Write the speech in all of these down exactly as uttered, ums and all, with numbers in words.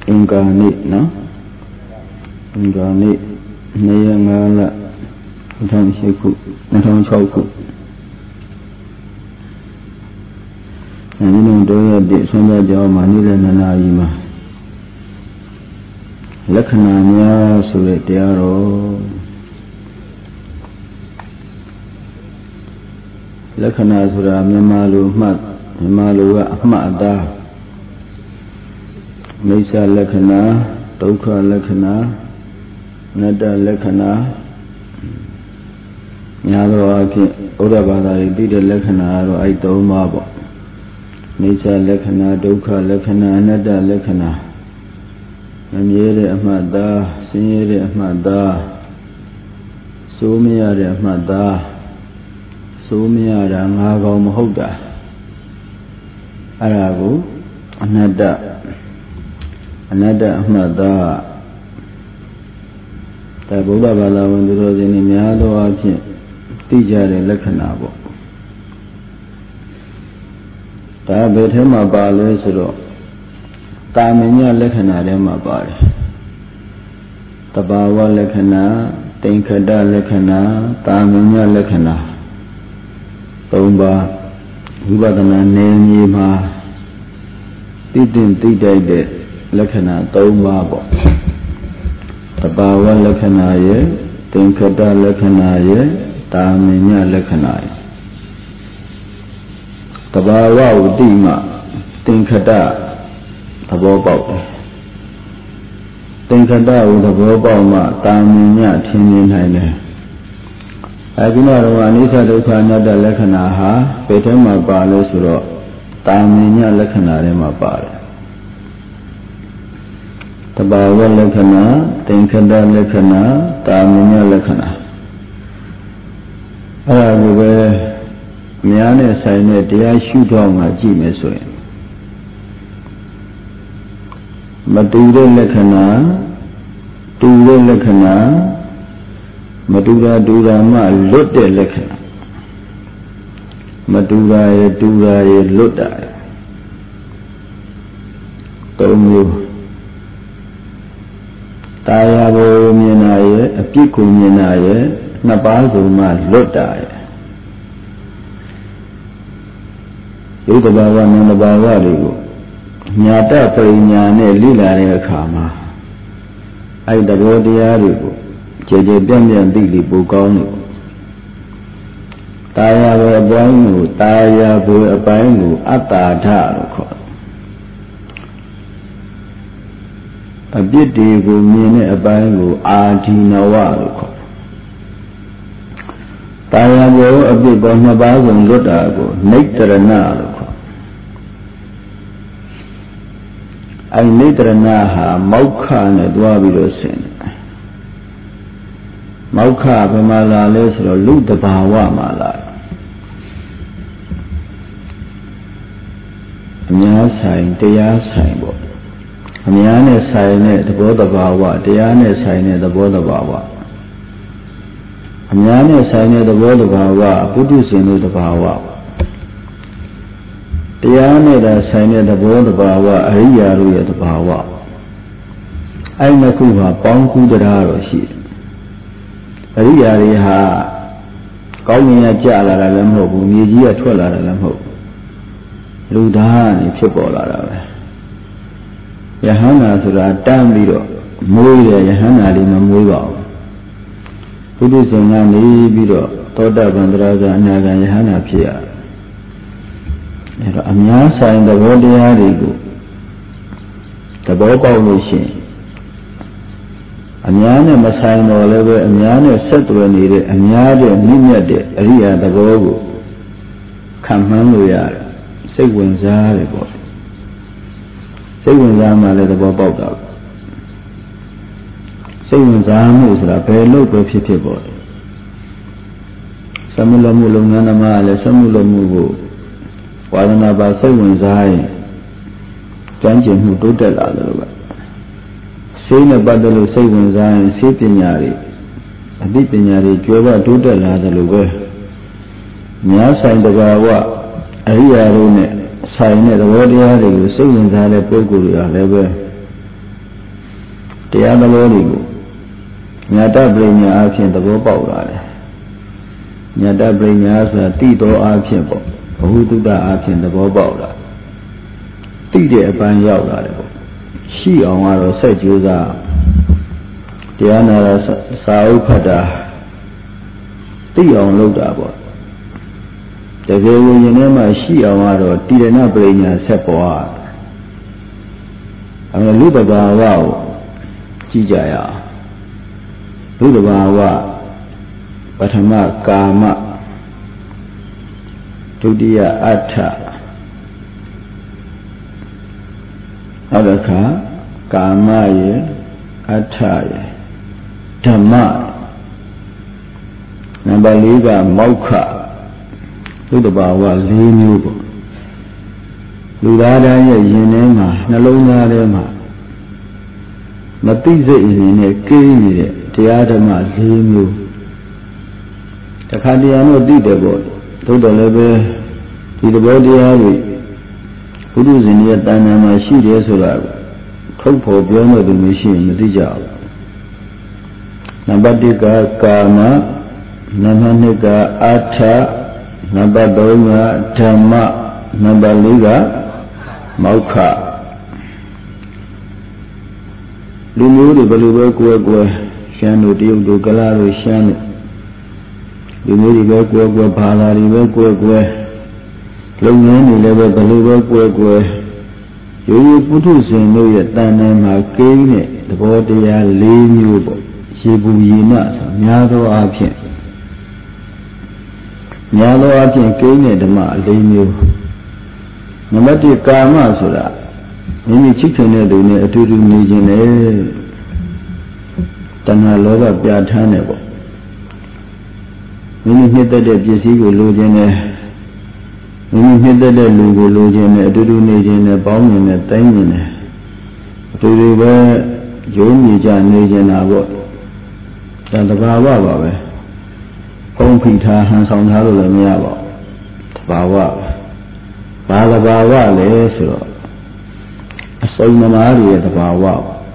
incarnate, no? Incarnate, Nayangala, Natamshiku, Natamshaku. And you know, do you did some of your money than an Ayima? Lakananya, so that they are all. Lakana Sura, Mamalu, Mat, Malu, Mada. Mesa Lakana, Doka Lakana, Nada Lakana, Yado Urabada, did a Lakana, I told Mabo. Mesa Lakana, Doka Lakana, Nada Lakana, and Yere Ahmada, Sinyere Ahmada, Sumia Ahmada, Sumia Rangago Mahoda, Arabu, Nada. Another Ahmada the Buddha Bala when the Rose in Miado teacher in Lakanabo. Ta Bethema Balesro Tamina Lakana Rema Bar Tabawa Lakana, Tinkada Lakana, Tamina Lakana Tomba Hubadana Name Titin Tita Lakana Toma Tabawa Lakanaye, Tinkada Lakanaye, Taminya Lakanaye Tabawa Udima, Tinkada, Tabobao Tinkada Udabobama, Taminya Tinin Hine Agina Anisa Dukanada Lakanaha, Petema Balesuro, Taminya Lakanare Mabare Tabawa Lakana, Tinkada Lakana, Taminya Lakana. Arabu Miane Sine, Dia Shudoma Jimesoy Madura Lakana, Dura Lakana, Madura Durama, Lotte Lakana, Madura Dura Lotta Tomu Tayabo Minaye, a Pico Minaye, Nabazo Ma Lotaye. Yudabawa Nabawarigo Nyata Perinyane Lila Kama Aida Godiarigo, Jeje Demian Dili Bugonigo Tayabo Abangu, Tayabo Abangu, Ata Taroko. A bit will mean a bango, Artina Waruko. Tayabo, a bit of Nabago and Godago, Nectar and Naruko. I later Naha, Mauka and Edwabiro Sin. Mauka, Pamala Lesro, Luta Pahawamala. Nyasai, Teyasai. Amyane Sine, the Boda Bawa, Diane Sine, the Boda Bawa. Amyane Sine, the Boda Bawa, Buddhism the Bawa. Diane Sine, the Boda Bawa, Ariyaru the Bawa. Ainakuha, Bonku the Raroshi. Ariyariha, Gomia Jala Lamho, Mizia Twala Lamho. Ludani Chipola. Yahana Sura Tambiro, Muria Yahana Lima Muiva. Buddhism and Biro, Toda Bandraza Naga Yahana Pia. Amyasa in the Wodiarigo, the Boba Machine. Amyana Masano level, Amyana Setwanide, Amyade, Nimyade, Ria the Bogo. Kamhanuya, Segwinzarigo. Saying Zama let the Bob out. Saying Zama is a very low people. Samula Mulunganama, Samula Mugu, Wadanaba Saying Zai, Janjin who do tell other. Saying a battle of Saying Zai, Sitinyari, a Dipinyari, Jova do tell other. Nyasa in the Gawa, Aria Rune. Sign the Wadiari, saying that a Poguria level. တရားသဘောတွေကိုညာတပရိညာအဖြစ်သဘောပေါက်လာတယ်ညာတပရိညာဆိုတာတိတော်အဖြစ်ပေါ့ဘဟုတုတ္တအဖြစ်သဘောပေါက်လာတိတဲ့အပန်းရောက်လာတယ်ပေါ့ရှိအောင်ကတော့ဆက်ကြိုးစားတရားနာတာစာအုပ်ဖတ်တာသိအောင်လုပ်တာပေါ့တကယ်လို့ယင်းထဲမှာရှိအောင်ကတော့တိရဏပရိညာဆက်ပေါ်အဲလူတဘာဝကိုကြည့်ကြရအောင်လူတဘာဝပထမကာမဒုတိယအဋ္ဌနောက်တစ်ခါကာမရဲ့အဋ္ဌရဲ့ဓမ္မနံပါတ်လေးကမောက္ခလူတဘာဝ၄မျိုးပေါ့လူသားတိုင်းရဲ့ယင်ထဲမှာနှလုံးသားထဲမှာမသိစိတ်အနေနဲ့ကိန်းနေတဲ့တရားဓမ္မ၄မျိုးတခါတရံတော့သိတယ်ပေါ့သို့တော်လည်းပဲဒီသဘောတရားတွေဘုဒ္ဓဇင်ရဲ့တဏ္ဍာမှာရှိတယ်ဆိုတာထုတ်ဖော်ပြောလို့သူမရှိရင်မသိကြဘူးနံပါတ်၁ကကာမနံပါတ်၂ကအဋ္ဌနံပါတ်၃ကဓမ္မနံပါတ်၄ကမောက္ခလူမျိုးတွေဘယ်လိုပဲကိုယ်ကိုယ်ရှမ်းတို့တရုတ်တို့ကလားတို့ရှမ်းတို့လူမျိုးတွေပဲကိုယ်ကိုယ်ဘာသာတွေပဲကိုယ်ကိုယ်လုံငန်းတွေလည်းပဲဘယ်လိုပဲကိုယ်ကိုယ်ရိုးရိုးပုထုဇဉ်တို့ရဲ့တဏ္ဍာမှာကိန်းတဲ့သဘောတရား၄မျိုးပေါ့ရေပူရေနဆိုများသောအားဖြင့်များသောအားဖြင့်ကိန်းတဲ့ဓမ္မ၄မျိုးနံပါတ်၁ကာမဆိုတာမိမိချစ်ခင်တဲ့သူနဲ့အတူတူနေခြင်းလေတဏှာလောဘပြဋ္ဌာန်းတယ်ပေါ့မိမိနှစ်သက်တဲ့ပစ္စည်းကိုလိုချင်တယ်မိမိနှစ်သက်တဲ့လူကိုလိုချင်တယ်အတူတူနေခြင်းနဲ့ပေါင်းခြင်းနဲ့တိုင်းခြင်းနဲ့အတူတူပဲရုံးမြကြနေခြင်းတာပေါ့ဒါတဘာဝပါပဲဖုံးဖိထားဟန်ဆောင်ထားလို့လည်းမရပါဘူးတဘာဝဘာတဘာဝလဲဆိုတော့အစုံသမားတွေရဲ့တဘာဝ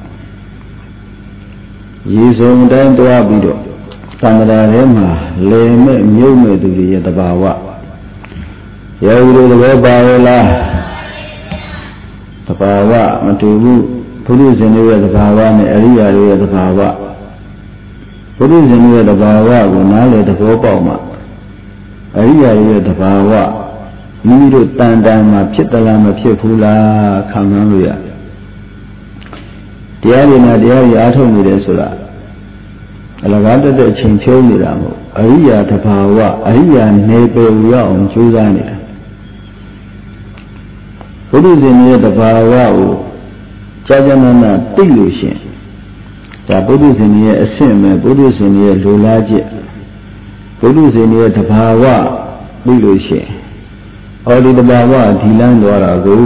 ရေစုံတိုင်းတွားပြီးတော့သံဃာထဲမှာလေမဲ့မြုပ်မဲ့သူတွေရဲ့တဘာဝယောဂီတွေသဘောပါရဲ့လားတဘာဝမတူဘူးဘုရားရှင်တွေရဲ့တဘာဝနဲ့အရိယာတွေရဲ့တဘာဝဘုရားရှင်တွေရဲ့တဘာဝကိုနားလည်သဘောပေါက်မှအရိယာတွေရဲ့တဘာဝမိမိတို့တန်တန်မှာဖြစ်သလားမဖြစ်ဘူးလားခံမှန်းလို့ရတရားတွေနဲ့တရားတွေအားထုတ်နေတယ်ဆိုတာအလကားတက်တဲ့အချိန်ဖြုံးနေတာမဟုတ်အရိယာတဘာဝအရိယာနေပယ်ရအောင်ကြိုးစားနေတာဘုဒ္ဓဇင်ရဲ့တဘာဝကိုကြာကြာနာနာသိလို့ရှင်ဒါဘုဒ္ဓဇင်ရဲ့အဆင့်ပဲဘုဒ္ဓဇင်ရဲ့လိုလားချက်ဘုဒ္ဓဇင်ရဲ့တဘာဝသိလို့ရှင်အော်ဒီတဘာဝဒီလန်းသွားတာကို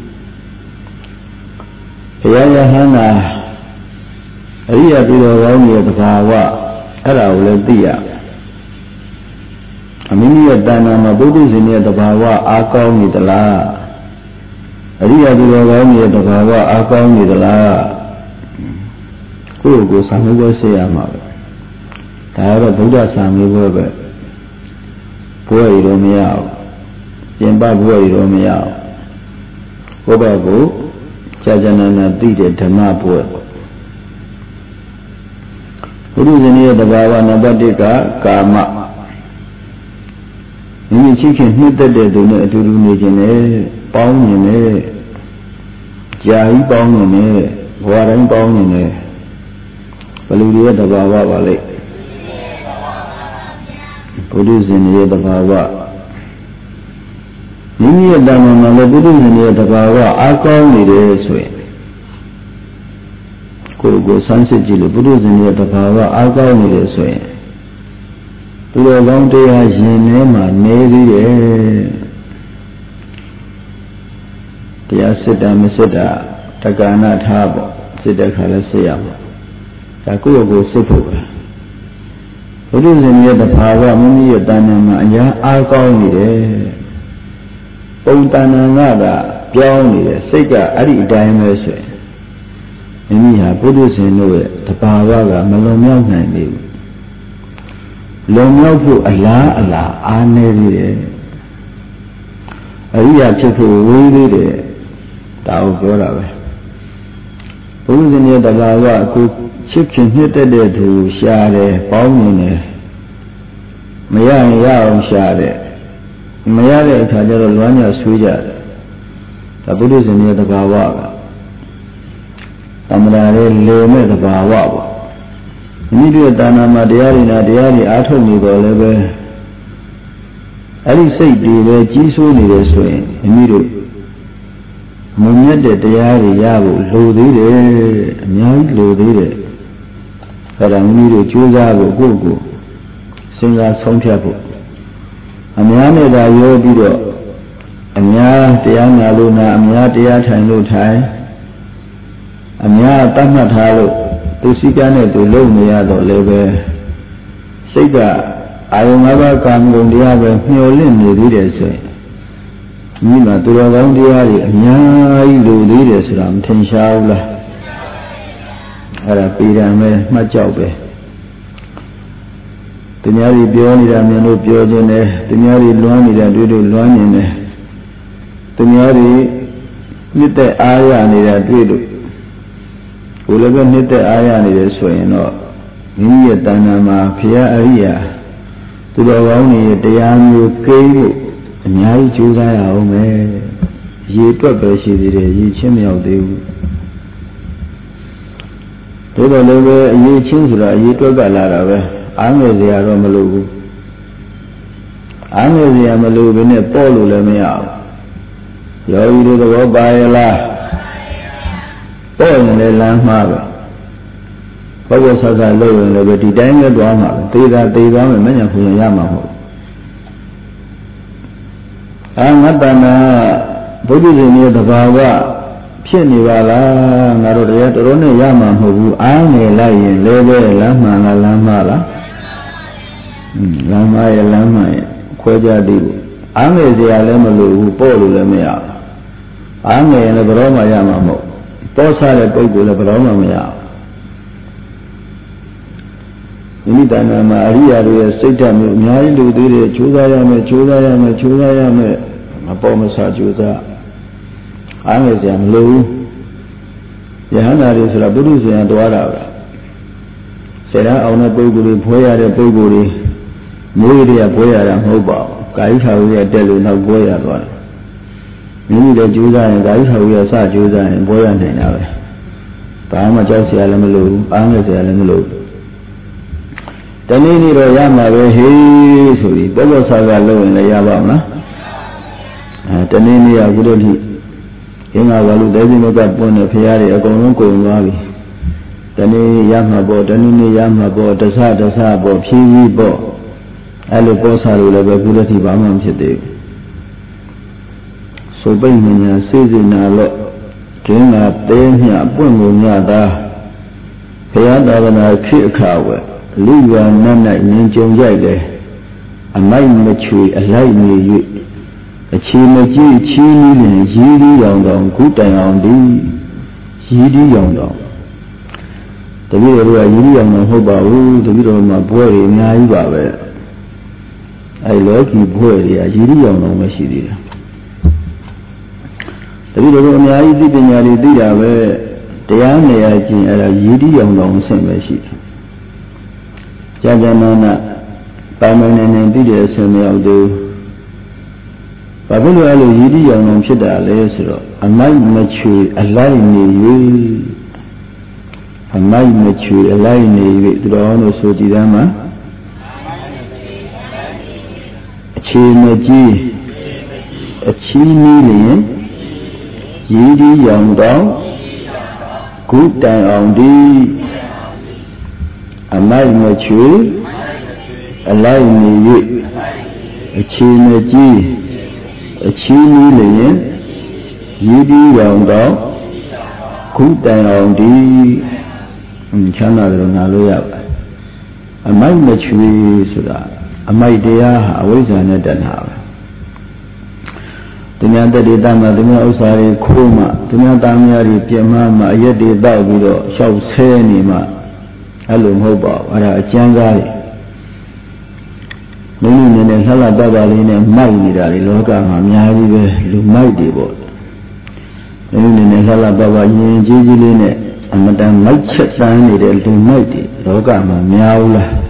ဘုရားယဟန္တာအရိယာပြည်တော်ကောင်းရဲ့တဘာဝအဲ့ဒါကိုလည်းသိရအမိမိရဲ့တဏ္ဍာမှာဘုဒ္ဓဇင်ရဲ့တဘာဝအားကောင်းနေသလားအရိယာပြည်တော်ကောင်းရဲ့တဘာဝအားကောင်းနေသလားကိုယ့်ကိုယ်ဆံမှုပဲဆေးရမှာပဲဒါကတော့ဗုဒ္ဓဆံမှုပဲပဲဘွဲ့ရတော့မရဘူးပြင်ပဘွဲ့ရတော့မရဘူးဘုရားကိုကြာကြာနာနာသိတဲ့ဓမ္မဘွဲ့ဘုရားရှင်ရဲ့တဘာဝနံပါတ်၁ကကာမမိမိချစ်ခင်နှစ်သက်တဲ့သူနဲ့အတူတူနေခြင်းနဲ့ပေါင်းနေနဲ့ကြာကြီးပေါင်းနေနဲ့ဘဝတိုင်းပေါင်းနေနဲ့ဘယ်လိုရဲ့တဘာဝပါလဲဘုရားရှင်ရဲ့တဘာဝမိမိရဲ့တဏ္ဍာမှာလည်းဘုရားရှင်ရဲ့တဘာဝအားကောင်းနေတယ်ဆိုရင်ကိုယ်ကိုဆန်းစစ်ကြည့်လို့ဘုရားရှင်ရဲ့တဘာဝအားကောင်းနေတယ်ဆိုရင်သူတော်ကောင်းတရားရင်ထဲမှာနေသေးတယ်တရားစစ်တာမစစ်တာတက္ကနာထားပေါ့စစ်တဲ့ခါလဲစစ်ရမှာဒါကိုယ့်ကိုယ်စစ်ဖို့ပဲဘုရားရှင်ရဲ့တဘာဝမိမိရဲ့တဏ္ဍာမှာအများအားကောင်းနေတယ်ပုံတဏ္ဍာကပြောင်းနေတယ်စိတ်ကအဲ့ဒီအတိုင်းပဲဆိုရင်မိမိဟာပုထုဇဉ်တို့ရဲ့တဘာဝကမလွန်မြောက်နိုင်သေးဘူးလွန်မြောက်ဖို့အလားအလာအားနည်းသေးတယ်အရိယာဖြစ်ဖို့ဝေးသေးတယ်ဒါကိုပြောတာပဲပုထုဇဉ်ရဲ့တဘာဝကိုချစ်ခင်နှစ်သက်တဲ့သူရှားတယ်ပေါင်းနေတယ်မရရင်ရအောင်ရှားတယ်မရတဲ့အခါကျတော့လွမ်းညဆွေးကြတယ်ဒါပုထုဇဉ်ရဲ့တဘာဝကသမ္မာလေးလေမဲ့တဘာဝပေါ့မိမိတို့တာနာမှာတရားတွေနာတရားတွေအားထုတ်နေတော့လည်းပဲအဲ့ဒီစိတ်တွေပဲကြီးစိုးနေတယ်ဆိုရင်မိမိတို့မုံမြတ်တဲ့တရားတွေရဖို့လိုသေးတယ်အများကြီးလိုသေးတယ်အဲ့ဒါမိမိတို့ကြိုးစားဖို့ကိုယ့်ကိုယ်စဉ်းစားဆုံးဖြတ်ဖို့အများနဲ့သာရောပြီးတော့အများတရားနာလို့နာအများတရားထိုင်လို့ထိုင်အများတတ်မှတ်ထားလို့သူစည်းကမ်းနဲ့သူလုပ်နေရတော့လည်းပဲစိတ်ကအာယုံ၅ပါးကာမဂုဏ်တရားပဲမျှော်လင့်နေသေးတယ်ဆိုရင်ဒီမှာသူတော်ကောင်းတရားတွေအများကြီးလိုသေးတယ်ဆိုတာမထင်ရှားဘူးလားအဲ့ဒါပေရန်ပဲမှတ်ကြောက်ပဲသူများတွေပြောနေတာမြန်လို့ပြောခြင်းနဲ့သူများတွေလွမ်းနေတာတွေ့လို့လွမ်းနေတယ်သူများတွေမြစ်တဲ့အားရနေတာတွေ့လို့ဘုလည်းပဲမြစ်တဲ့အားရနေတယ်ဆိုရင်တော့မိမိရဲ့တဏ္ဍာမှာဘုရားအရိယာသူတော်ကောင်းတွေတရားမျိုးကိန်းလို့အများကြီးကြိုးစားရအောင်မယ်ရေတွက်ပဲရှိသေးတယ်ရေချင်းမရောက်သေးဘူးဒါတော့လည်းပဲအရေးချင်းဆိုတာအရေးတွက်ကလာတာပဲအားငယ်စရာတော့မလိုဘူးအားငယ်စရာမလိုဘဲနဲ့ပေါ့လို့လည်းမရဘူးယောဂီတို့သဘောပါရဲ့လားပေါ့ရင်လည်းလမ်းမှားပဲဘောဘောဆဆလို့ရင်လည်းဒီတိုင်းပဲသွားမှာသေတာသေသွားမယ်မညာဖူရင်ရမှာမဟုတ်အာငတ္တနာဘုဒ္ဓရှင်ရဲ့တဘာဝဖြစ်နေပါလားငါတို့တရားတော်နဲ့ရမှာမဟုတ်ဘူးအားငယ်လိုက်ရင်လည်းပဲလမ်းမှန်လားလမ်းမှားလားလမ်းမှားရဲ့လမ်းမှန်ရဲ့ခွဲခြားသေးဘူးအားငယ်စရာလည်းမလိုဘူးပေါ့လို့လည်းမရဘူးအားငယ်ရင်လည်းဘယ်တော့မှရမှာမဟုတ်ပေါ့ဆတဲ့ပုဂ္ဂိုလ်လည်းဘယ်တော့မှမရဘူးမိမိတဏ္ဍာမှာအရိယာတွေရဲ့စိတ်ဓာတ်မျိုးအများကြီးလိုသေးတယ်ကြိုးစားရမယ်ကြိုးစားရမယ်ကြိုးစားရမယ်မပေါ်မဆကြိုးစားအားငယ်စရာမလိုဘူးယဟန္တာတွေဆိုတာပုထုဇဉ်တော်တာပဲစေတအောင်တဲ့ပုဂ္ဂိုလ်တွေဖွဲရတဲ့ပုဂ္ဂိုလ်တွေမျိုးတွေကဖွဲရတာမဟုတ်ပါဘူးကာယထာဝရတက်လို့နောက်ဖွဲရသွားတယ်မိမိလည်းကြိုးစားရင်ကာယထာဝရစကြိုးစားရင်ဖွဲရနိုင်တာပဲဘာမှကြောက်စရာလည်းမလိုဘူးအားငယ်စရာလည်းမလိုဘူးတနေ့နေ့တော့ရမှာပဲဟေးဆိုပြီးပုဂ္ဂိုလ်ဆာကလုံးရင်လည်းရပါမလားအဲတနေ့နေ့ကဘုရားတိအင်္ဂါဘာလို့တဲခြင်းကပွင့်နေဖရားတွေအကုန်လုံးကုန်သွားပြီတနေ့ရမှာပေါ့တနေ့နေ့ရမှာပေါ့တဆတဆပေါ့ဖြည်းဖြည်းပေါ့အဲ့လိုပေါ်စားလို့လည်းပဲဘုရားတိဘာမှမဖြစ်သေးဘူးဆိုပိတ်ဉာဏ်စေစေနာလို့ဒင်းကတဲမြပွင့်ကုန်ညတာဘုရားသာသနာခေအခါဝဲလူရနတ်၌မြင်ကြုံကြိုက်တယ်အမိုက်မချွေအလိုက်နေ၍အခြေမကြည့်ချီးနီးလင်ရည်ဒီရောင်တော်ခုတိုင်အောင်ဒီရည်ဒီရောင်တော်တပည့်တော်ကရည်ဒီရောင်တော်မဟုတ်ပါဘူးတပည့်တော်မှာဘွဲတွေအများကြီးပါပဲအဲလောကီဘွဲတွေကရည်ဒီရောင်တော်မရှိသေးတယ်တပည့်တော်ကအများကြီးသိပညာတွေသိတာပဲတရားနေရာချင်းအဲဒါရည်ဒီရောင်တော်ဆင့်ပဲရှိတယ်ကြာကြာနာနာပါမနေနေသိတဲ့အဆင်မရောက်သေးဘာဖြစ်လို့အဲ့လိုရည်တည်အောင်အောင်ဖြစ်တာလဲဆိုတော့အမိုက်မချွေအလိုက်နေ၍အမိုက်မချွေအလိုက်နေ၍သူတော်တို့ဆိုကြည်သားမှာအခြေမကြီးအချီးနီးလျင်ရည်တည်အောင်တော့ခုတိုင်အောင်ဒီအမိုက်မချွေအလိုက်နေ၍အခြေမကြီးအချီးနီးလျင်ရည်ဒီရောင်တော့ခုတိုင်အောင်ဒီချမ်းသာတယ်ငါလို့ရပါအမိုက်မချွေဆိုတာအမိုက်တရားဟာအဝိဇ္ဇာနဲ့တဏှာပဲ Dunya Tadi Tama, Dunya Usari, Kuma, Dunya Tamyari, Piamama, Yeti Davido, Shao Senima, Alum Hoba, Ara Changai. Nuni ne Hala Babali ne Mai Dari, Loka, Miari, Lumai Boy. Nuni ne Hala Baba, Jijiline, and Madame Mike Sani, the Mighty, Loka, Miaula.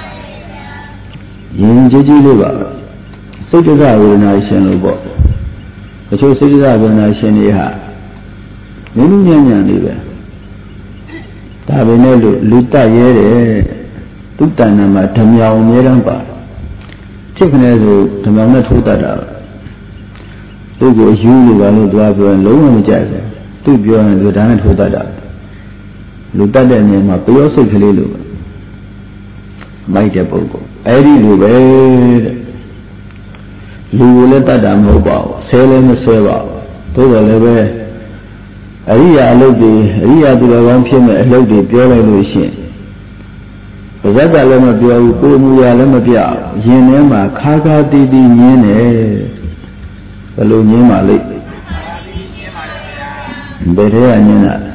Yin Jijiliva. So does I will not send a book. The two cities I will not send a hat. Nunian live. Tabinello, Luta Yere, Tutanama, Tamia, Miramba. Taken as a Tamana Tutara. Two go you, Valu Dwago and Low on the Jazz. Two beyond the Dana Tutara. Lutada name up, we also Kalilu. Mighty Pogo. Eddie Lube. You will let that damn mobile, sail in the server, to the level. Aria Lodi, Ria to the one pin, a lady, pure illusion. But that Lemabia, Gumuya Lemabia, Yenema, Kaga Didi Yene, Hello Nima Lake. Better Nina.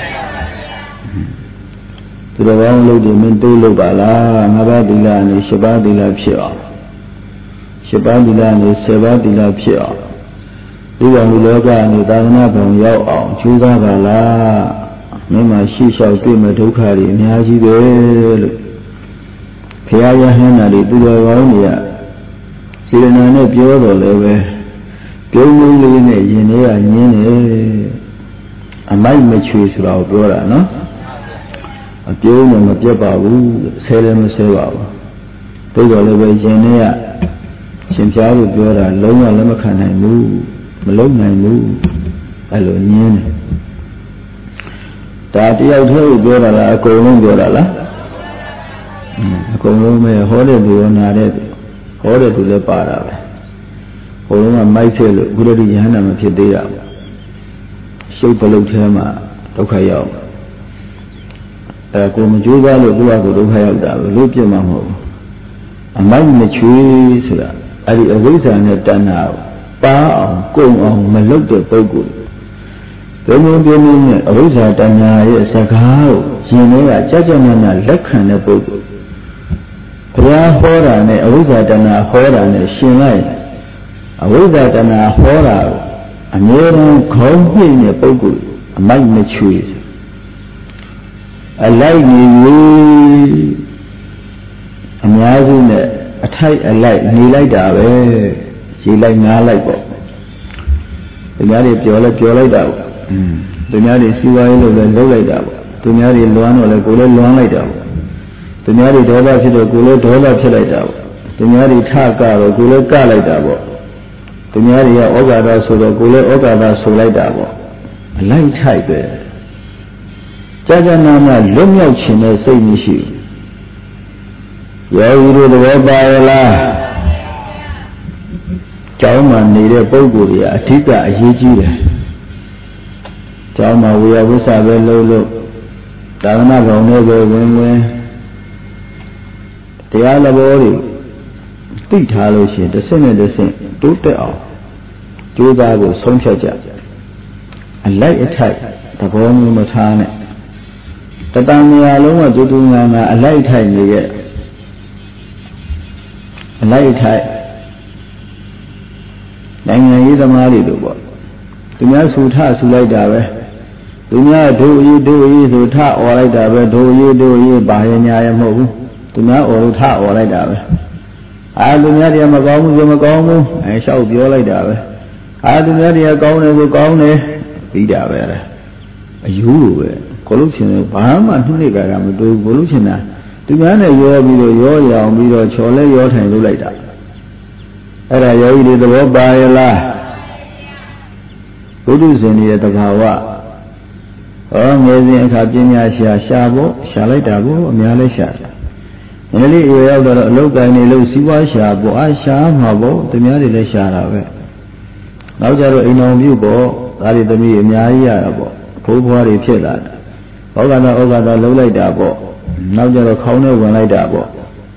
To the one lady, Mendolo Bala, Nabadila, and Shabadila Pia. Shabadila and Sabadila Pia. Eva Muloga and Dana from Yao, Chuga Bala, Nema Shisha, Prima Tukari, Niaji Bell, Piaya Henry, Duaronia, Sirena Piodo Leve, Piomu Yene, Yene, a might mature to our brother, no? A Piomu of Yababu, Salem Seva, Togo Leve Genea. Sinjaru Gora, Loma Lamakan, I move, Malone, I move, Alonian. Tati out here, Gora, Colon Gorala. Colon may hold it to an hold it to the para. Colon might tell Guradi Yana Matia. Show Palutama, Tokayo. A Comajuga, Luago, Luhayada, Lupiamaho. A man mature. Ari awisa ne tana pa aung kong aung malok de pogu. Pyomo pyomo ne awisa tana ye sakao yin ne ga jajamana lakhan ne pogu. Phaya hora ne awisa tana hora ne shin lai. Awisa tana hora ameran khong hwit ne pogu amai ne chwe. Alai ni ni amyasu ne a tight a light, knee like that, she like now like what? The Yari Piola Piola like that. The Yari Siwa low like that. The Yari Luan or the Gula long like that. The Yari Doba to the Gula Doba like that. The Yari Taka or Gula Ka like that. The Yari Ogada so the Gula Ogada so like that. A light type. Jaganama Lumia China same issue. You do the web by a la Chama needed Boguria, Tika, Hiji. Chama, we are with a low. Dana don't ever win. The other body. Big hollow shit, the same the same. Do the all. Do that with some church. And like a type, the bone matane. The Dania Loma do a light time. A light high. Nine years a married over. Do not suit her to light away. Do not do you do you to ta or light away, do you do you by any I am home. Do not or ta or light away. I do not am a gong, Yamagongo, I shall be all light away. I do not a gong and go gong there. Be there. A you, Colucina, Bahama, Huniga, do Volucina. To man a your video, your young video, chole, your time to later. And I did the word by a la. Good is any at the Hawa. Oh, amazing Virginia Shabo, Shalatabo, Mialisha. Nearly you have the look and a low Siwa Shabo, I sham habo, the Miali Sharabe. Now there are no new bo, that is the me, Miaya, Povari Pilla. Ogana Ogada Lola. Now there are corner when I dabble.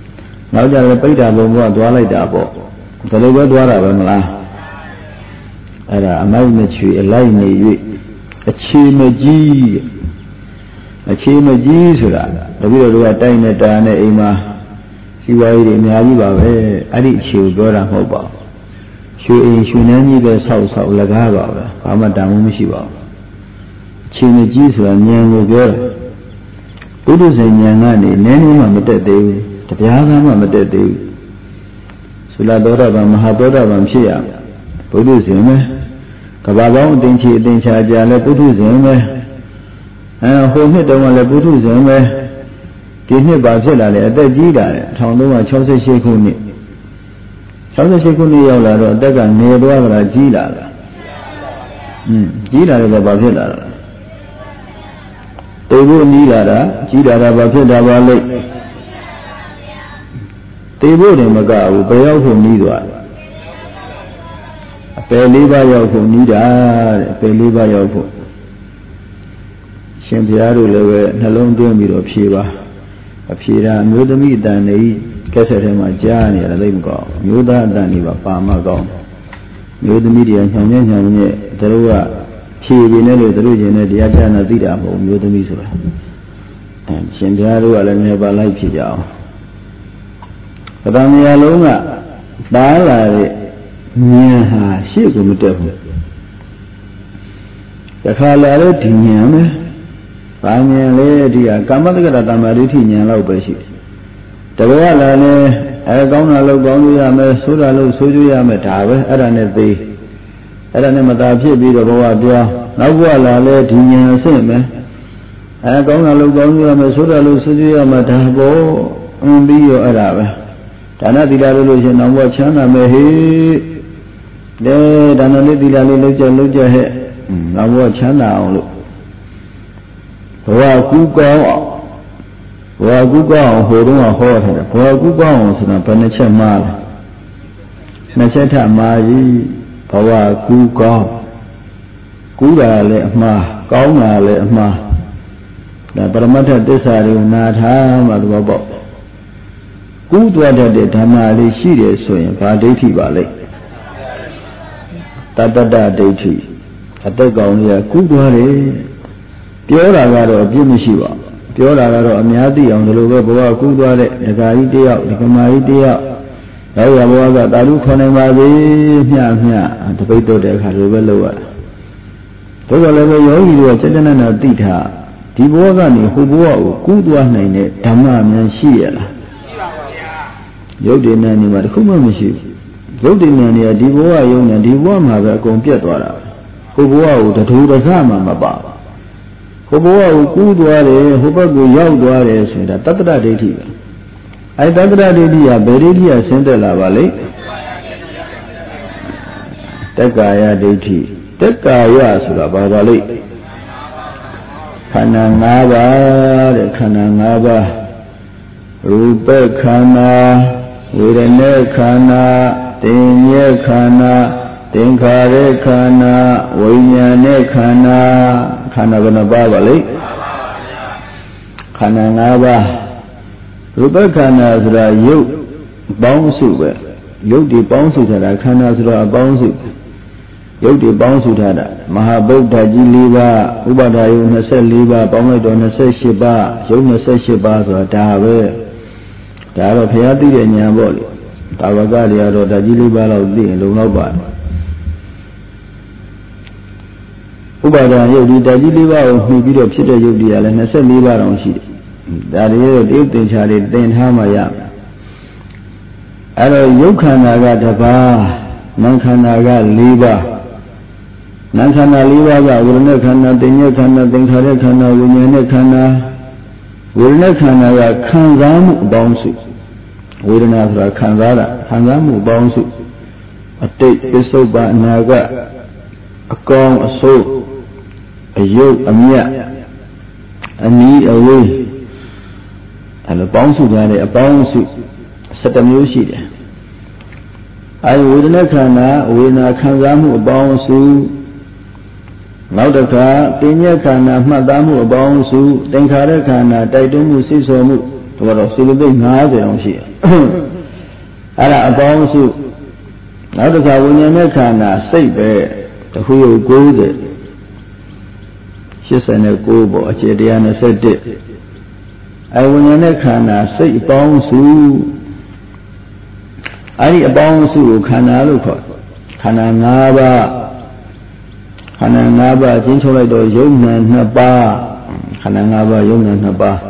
Now there are a pay double more do I like double. The labor dwara when la. era amai me chui alai ne yue achi me ji achi me jiဆိုတာတပည့်တော်တို့ကတိုက်နေတာနဲ့အိမ်မှာစီဝါရေးတွေအများကြီးပါပဲအဲ့ဒီအခြေကိုပြောတာမဟုတ်ပါဘူးရွှေအိမ်ရွှေနှမ်းကြီးပဲဆောက်ဆောက်လကားပါပဲဘာမှတန်ဖိုးမရှိပါဘူးအခြေမကြီးဆိုတာဉာဏ်ကိုပြောတာပုထုဇဉ်ဉာဏ်ကနေနည်းနည်းမှမတက်သေးဘူးတပြားသားမှမတက်သေးဘူးသုလသောတာပန်မဟာသောတာပန်ဖြစ်ရပုထုဇဉ်ပဲကဘာပေါင်းအတင်ချီအတင်ချာကြာလဲပုထုဇဉ်ပဲအဲဟိုနှစ်တုန်းကလည်းပုထုဇဉ်ပဲဒီနှစ်ပါဖြစ်လာတယ်အသက်ကြီးတာလေ၁၃၆၈ခုနှစ်၆၈ခုနှစ်ရောက်လာတော့အသက်ကနေသွားကြတာကြီးလာတာอืมကြီးလာတယ်ကဘာဖြစ်လာတာတေဖို့နီးလာတာကြီးလာတာဘာဖြစ်တာပါလိမ့်တေဖို့တယ်မကဘူးဘယ်ရောက်ဖို့နီးသွားတယ်အပယ်လေးပါးရောက်ဖို့နီးတာတဲ့အပယ်လေးပါးရောက်ဖို့ရှင်ဘုရားတို့လည်းပဲနှလုံးသွင်းပြီးတော့ဖြေပါအဖြေတာအမျိုးသမီးအတန်နေကက်ဆက်ထဲမှာကြားနေရတာသိမကောင်းမျိုးသားအတန်နေပါပါမကောင်းမျိုးသမီးတွေကညောင်ညံ့ညောင်ညံ့သူတို့ကဖြေပြနေလို့သူတို့ရှင်နဲ့တရားကြားနာသိတာမဟုတ်မျိုးသမီးဆိုတာအဲရှင်ဘုရားတို့ကလည်းနေပါလိုက်ဖြေကြအောင်ပဒမယာလုံးကတားလာတဲ့ဉာဏ်ဟာရှေ့ကိုမတက်ဘူးတခါလာတော့ဒီဉာဏ်ပဲဘာဉာဏ်လဲဒီကကာမတက္ကတာတမာဒိဋ္ဌိဉာဏ်လောက်ပဲရှိတကယ်လာလဲအဲကောင်းတာလို့ကောင်းလို့ရမယ်ဆိုးတာလို့ဆိုးကြရမယ်ဒါပဲအဲ့ဒါနဲ့သိအဲ့ဒါနဲ့မသာဖြစ်ပြီးတော့ဘဝပြောနောက်ဘဝလာလဲဒီဉာဏ်အဆင့်ပဲအဲကောင်းတာလို့ကောင်းလို့ရမယ်ဆိုးတာလို့ဆိုးကြရမယ်ဒါပေါ့အင်းပြီးရောအဲ့ဒါပဲဒါနသီလလို့လို့ရှင်နောက်ဘဝချမ်းသာမယ်ဟေ့လေဒါနလေးသီလလေးလုံးကြလုံးကြဟဲ့နောက်ဘဝချမ်းသာအောင်လို့ဘဝကူးကောင်းအောင်ဘဝကူးကောင်းအောင်ဟိုတုန်းကဟောထားတယ်ဘဝကူးကောင်းအောင်ဆိုတာဘယ်နှချက်မှားလဲနှစ်ချက်ထမှားကြီးဘဝကူးကောင်းကူးတာလည်းအမှားကောင်းတာလည်းအမှားဒါပရမတ္ထသစ္စာတွေကိုနာထားမှသဘောပေါက်ကူးသွားတတ်တဲ့ဓမ္မလေးရှိတယ်ဆိုရင်ဘာဒိဋ္ဌိပါလဲတတ္တတဒိဋ္ဌိအသက်ကောင်ကြီးကကူးသွားတယ်ပြောတာကတော့အပြစ်မရှိပါဘူးပြောတာကတော့အများသိအောင်ဒီလိုပဲဘဝကူးသွားတဲ့ဒကာကြီးတယောက်ဒကမာကြီးတယောက်နောက်ရဘဝကတာရုခေါ်နိုင်ပါစေမျှမျှတပိတ်တော့တဲ့အခါလိုပဲလုပ်ရတာဒါကလည်းပဲယောဂီတွေကစက်တနနာသိထားဒီဘဝကနေဟိုဘဝကိုကူးသွားနိုင်တဲ့ဓမ္မများရှိရလားရှိပါပါဗျာရုပ်တည်နေနေမှာတခုမှမရှိဘူးရုပ်တည်နေနေဒီဘဝယုံနေဒီဘဝမှာပဲအကုန်ပြတ်သွားတာဟိုဘဝကိုတထူတစမှမပါဟိုဘဝကိုကူးသွားတယ်ဟိုဘက်ကိုရောက်သွားတယ်ဆိုတာတတ္တရဒိဋ္ဌိပဲအဲတတ္တရဒိဋ္ဌိကဘယ်ဒိဋ္ဌိကဆင်းသက်လာပါလိမ့်တက္ကာယဒိဋ္ဌိတက္ကာယဆိုတာဘာပါလိမ့်ခန္ဓာ၅ပါးတဲ့ခန္ဓာ၅ပါးရူပခန္ဓာဝေဒနာခန္ဓာသင်္ညေခန္ဓာသင်္ခါရခန္ဓာဝိညာဉ်ခန္ဓာခန္ဓာဘယ်နှပါးပါလိမ့်ခန္ဓာ၅ပါးရူပခန္ဓာဆိုတာရုပ်ပေါင်းစုပဲရုပ်တွေပေါင်းစုထားတာခန္ဓာဆိုတာအပေါင်းစုရုပ်တွေပေါင်းစုထားတာမဟာဗုဒ္ဓကြီး၄ပါးဥပါဒါယုံ၂၄ပါးပေါင်းလိုက်တော့၂၈ပါးရုပ်၂၈ပါးဆိုတာဒါပဲဒါတော့ဘုရားသိတဲ့ဉာဏ်ပေါ့လေတာဝကတွေကတော့ဓာကြီး၄ပါးလောက်သိရင်လုံလောက်ပါဥပါဒံယုတ်ဒီဓာကြီး၄ပါးကိုမှီပြီးတော့ဖြစ်တဲ့ယုတ်တရားလည်း၂၄ပါးတောင်ရှိတယ်ဒါတွေရဲ့တယုတ်သင်္ချာတွေသင်ထားမှရမယ်အဲ့တော့ယုတ်ခန္ဓာကတစ်ပါးနာမ်ခန္ဓာက၄ပါးနာမ်ခန္ဓာ၄ပါးကဝေဒနာခန္ဓာသင်္ညေခန္ဓာသင်္ခါရခန္ဓာဝိညာဉ်ခန္ဓာဝေဒနာခန္ဓာကခံစားမှုအပေါင်းစုဝေဒနာဆိုတာခံစားတာခံစားမှုအပေါင်းစုအတိတ်ပစ္စုပ္ပန်အနာဂတ်အကောင်းအဆိုးအယုတ်အမြတ်အနီးအဝေးအဲလိုပေါင်းစုထားတဲ့အပေါင်းစု၁၇မျိုးရှိတယ်အဲဝေဒနာခန္ဓာဝေဒနာခံစားမှုအပေါင်းစုနောက်တစ်ခါသင်္ညေခန္ဓာမှတ်သားမှုအပေါင်းစုသင်္ခါရခန္ဓာတိုက်တွန်းမှုစိတ်ဆော်မှုဒါတော့စေတသိက်၅၀အောင်ရှိတယ်အဲ့ဒါအပေါင်းစုနောက်တစ်ခါဝိညာဉ်နဲ့ခန္ဓာစိတ်ပဲတခုရုပ်ကိုးဆယ်ရှစ်ဆယ်နဲ့ကိုးပေါ့အခြေတရားနှစ်ဆယ့်တစ်အဝိညာဉ်နဲ့ခန္ဓာစိတ်အပေါင်းစုအဲ့ဒီအပေါင်းစုကိုခန္ဓာလို့ခေါ်ခန္ဓာ၅ပါးခန္ဓာ၅ပါးကျင်းချုပ်လိုက်တော့ယုံနာနှစ်ပါးခန္ဓာ၅ပါးယုံနာနှစ်ပါး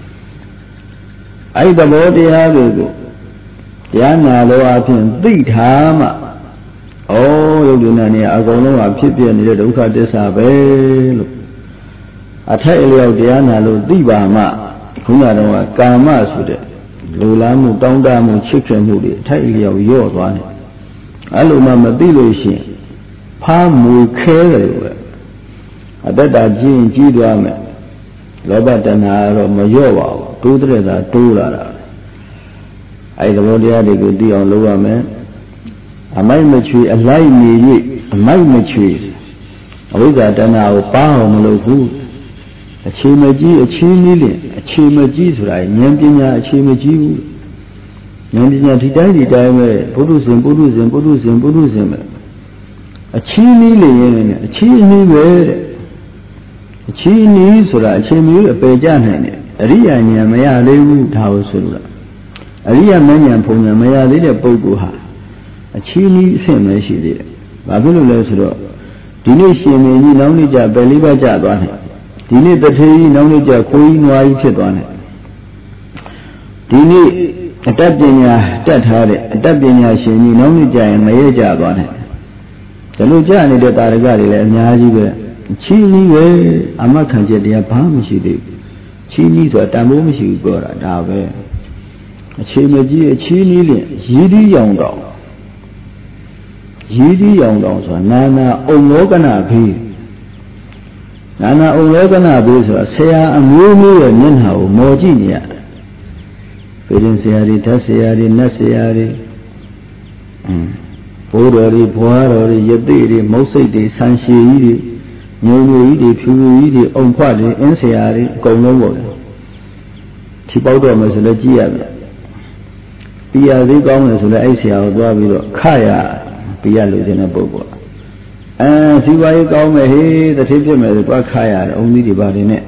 အဲ့ဒီသဘောတရားတွေကိုတရားနာလို့အဖြစ်သိထားမှဩယုတ်ဉာဏ်နဲ့အကုန်လုံးကဖြစ်ပြနေတဲ့ဒုက္ခသစ္စာပဲလို့အထိုက်အလျောက်တရားနာလို့သိပါမှခုနကတော့ကာမဆိုတဲ့လူလားမှုတောင်းတမှုချစ်ခင်မှုတွေအထိုက်အလျောက်ရော့သွားတယ်အဲ့လိုမှမသိလို့ရှိရင်ဖားမူခဲတယ်ပဲအတ္တတာကြီးရင်ကြီးသွားမယ်လောဘတဏှာတော့မရော့ပါဘူးတိုးတဲ့သာတိုးလာတာအဲ့ဒီသဘောတရားတွေကိုသိအောင်လုပ်ရမယ်အမိုက်မချွေအလိုက်နေ၍အမိုက်မချွေအဝိဇ္ဇာတဏှာကိုပါအောင်မလုပ်ဘူးအခြေမကြီးအခြေနည်းလင်အခြေမကြီးဆိုတာဉာဏ်ပညာအခြေမကြီးဘူးဉာဏ်ပညာဒီတိုင်းဒီတိုင်းပဲဘုဒ္ဓဇင်ဘုဒ္ဓဇင်ဘုဒ္ဓဇင်ဘုဒ္ဓဇင်ပဲအခြေနည်းလင်ရင်လည်းအခြေနည်းပဲတဲ့အခြေနည်းဆိုတာအခြေမျိုးအပေကြနိုင်တယ်အရိယာဉာဏ်မရသေးဘူးဒါကိုဆိုလိုတာအရိယာမဉဏ်ဘုံဉာဏ်မရသေးတဲ့ပုဂ္ဂိုလ်ဟာအခြေနည်းအဆင့်ပဲရှိသေးတယ်ဘာဖြစ်လို့လဲဆိုတော့ဒီနေ့ရှင်မင်းကြီးနောက်နေ့ကျပယ်လေးပါးကျသွားတယ်ဒီနေ့တထေကြီးနောက်နေ့ကျခိုးကြီးနွားကြီးဖြစ်သွားတယ်ဒီနေ့အတ္တပညာတတ်ထားတဲ့အတ္တပညာရှင်ကြီးနောက်နေ့ကျရင်မရဲကြသွားတယ်ဒါလို့ကြာနေတဲ့တာရကတွေလည်းအများကြီးပဲချီးနည်းပဲအမခံချက်တရားဘာမှမရှိသေးဘူးချီးနည်းဆိုတာတန်ဖိုးမရှိဘူးပြောတာဒါပဲအခြေမကြီးအချီးနည်းလင်ရည်ဒီရောင်တော်ရည်ဒီရောင်တော်ဆိုတာနာနာအုံလောကနာဖေးနာနာအုံလောကနာဖေးဆိုတာဆရာအမျိုးမျိုးရဲ့မျက်နှာကိုမော်ကြည့်နေရပေရင်ဆရာတွေဓာတ်ဆရာတွေနတ်ဆရာတွေအင်းဘိုးတော်တွေဘွားတော်တွေယသိတွေမုတ်စိတ်တွေဆန်ရှည်ကြီးတွေညုံညူကြီးတွေဖြူဖြူကြီးတွေအုံဖွက်တွေအင်းဆရာတွေအကုန်လုံးပေါ့ခြေပေါက်တော့မယ်ဆိုလည်းကြည့်ရမယ်ပြရသေးကောင်းတယ်ဆိုလည်းအဲ့ဆရာကိုသွားပြီးတော့ခရပြရလို့ခြင်းတဲ့ပုဂ္ဂိုလ်အဲစီဝါရေးကောင်းမယ်ဟေးတထေးဖြစ်မယ်ဆိုသွားခရတယ်အုံကြီးတွေပါတယ်နဲ့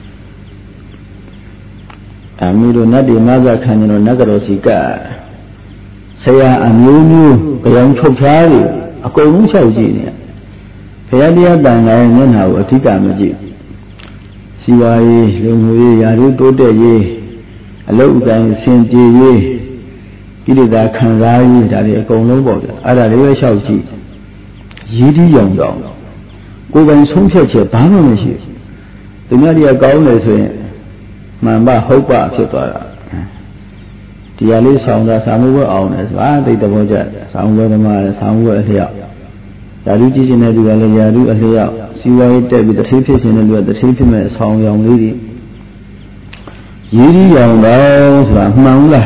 အမိတို့နတ်တွေမဇ္ဇခံကြတော့နတ်ကတော်စီကဆရာအမျိုးမျိုးကြောင်ချုပ်ချားတွေအကုန်လုံးလျှောက်ကြည့်နေဘုရားတရားတန်ခါရဲ့မျက်နှာကိုအထီးကမကြည့်စီဝါရေးလုံငွေရာထူးတိုးတက်ရေးအလုတ်အကိုင်းဆင်ပြေရေးကိလေသာခံစားရေးဒါတွေအကုန်လုံးပေါ့ဗျအဲ့ဒါလေးပဲလျှောက်ကြည့်ရည်ဒီရောင်တော့ကိုယ်ပိုင်ဆုံးဖြတ်ချက်ဘာမှမရှိဘူးသူများတွေကကောင်းတယ်ဆိုရင်မှန်ပါဟုတ်ပါဖြစ်သွားတာဒီဟာလေးဆောင်းတာစာမှုဘအောင်တယ်ဆိုတာသိတဲ့ဘောကြဆောင်းဘသမားဆောင်းဘအလျောက်ဓာတုကြည့်ခြင်းတဲ့သူကလည်းဓာတုအလျောက်စီဝါရေးတက်ပြီးတထေးဖြစ်ခြင်းတဲ့သူကတထေးဖြစ်မဲ့ဆောင်းရောင်လေးတွေရည်ဒီရောင်တော့ဆိုတာမှန်လား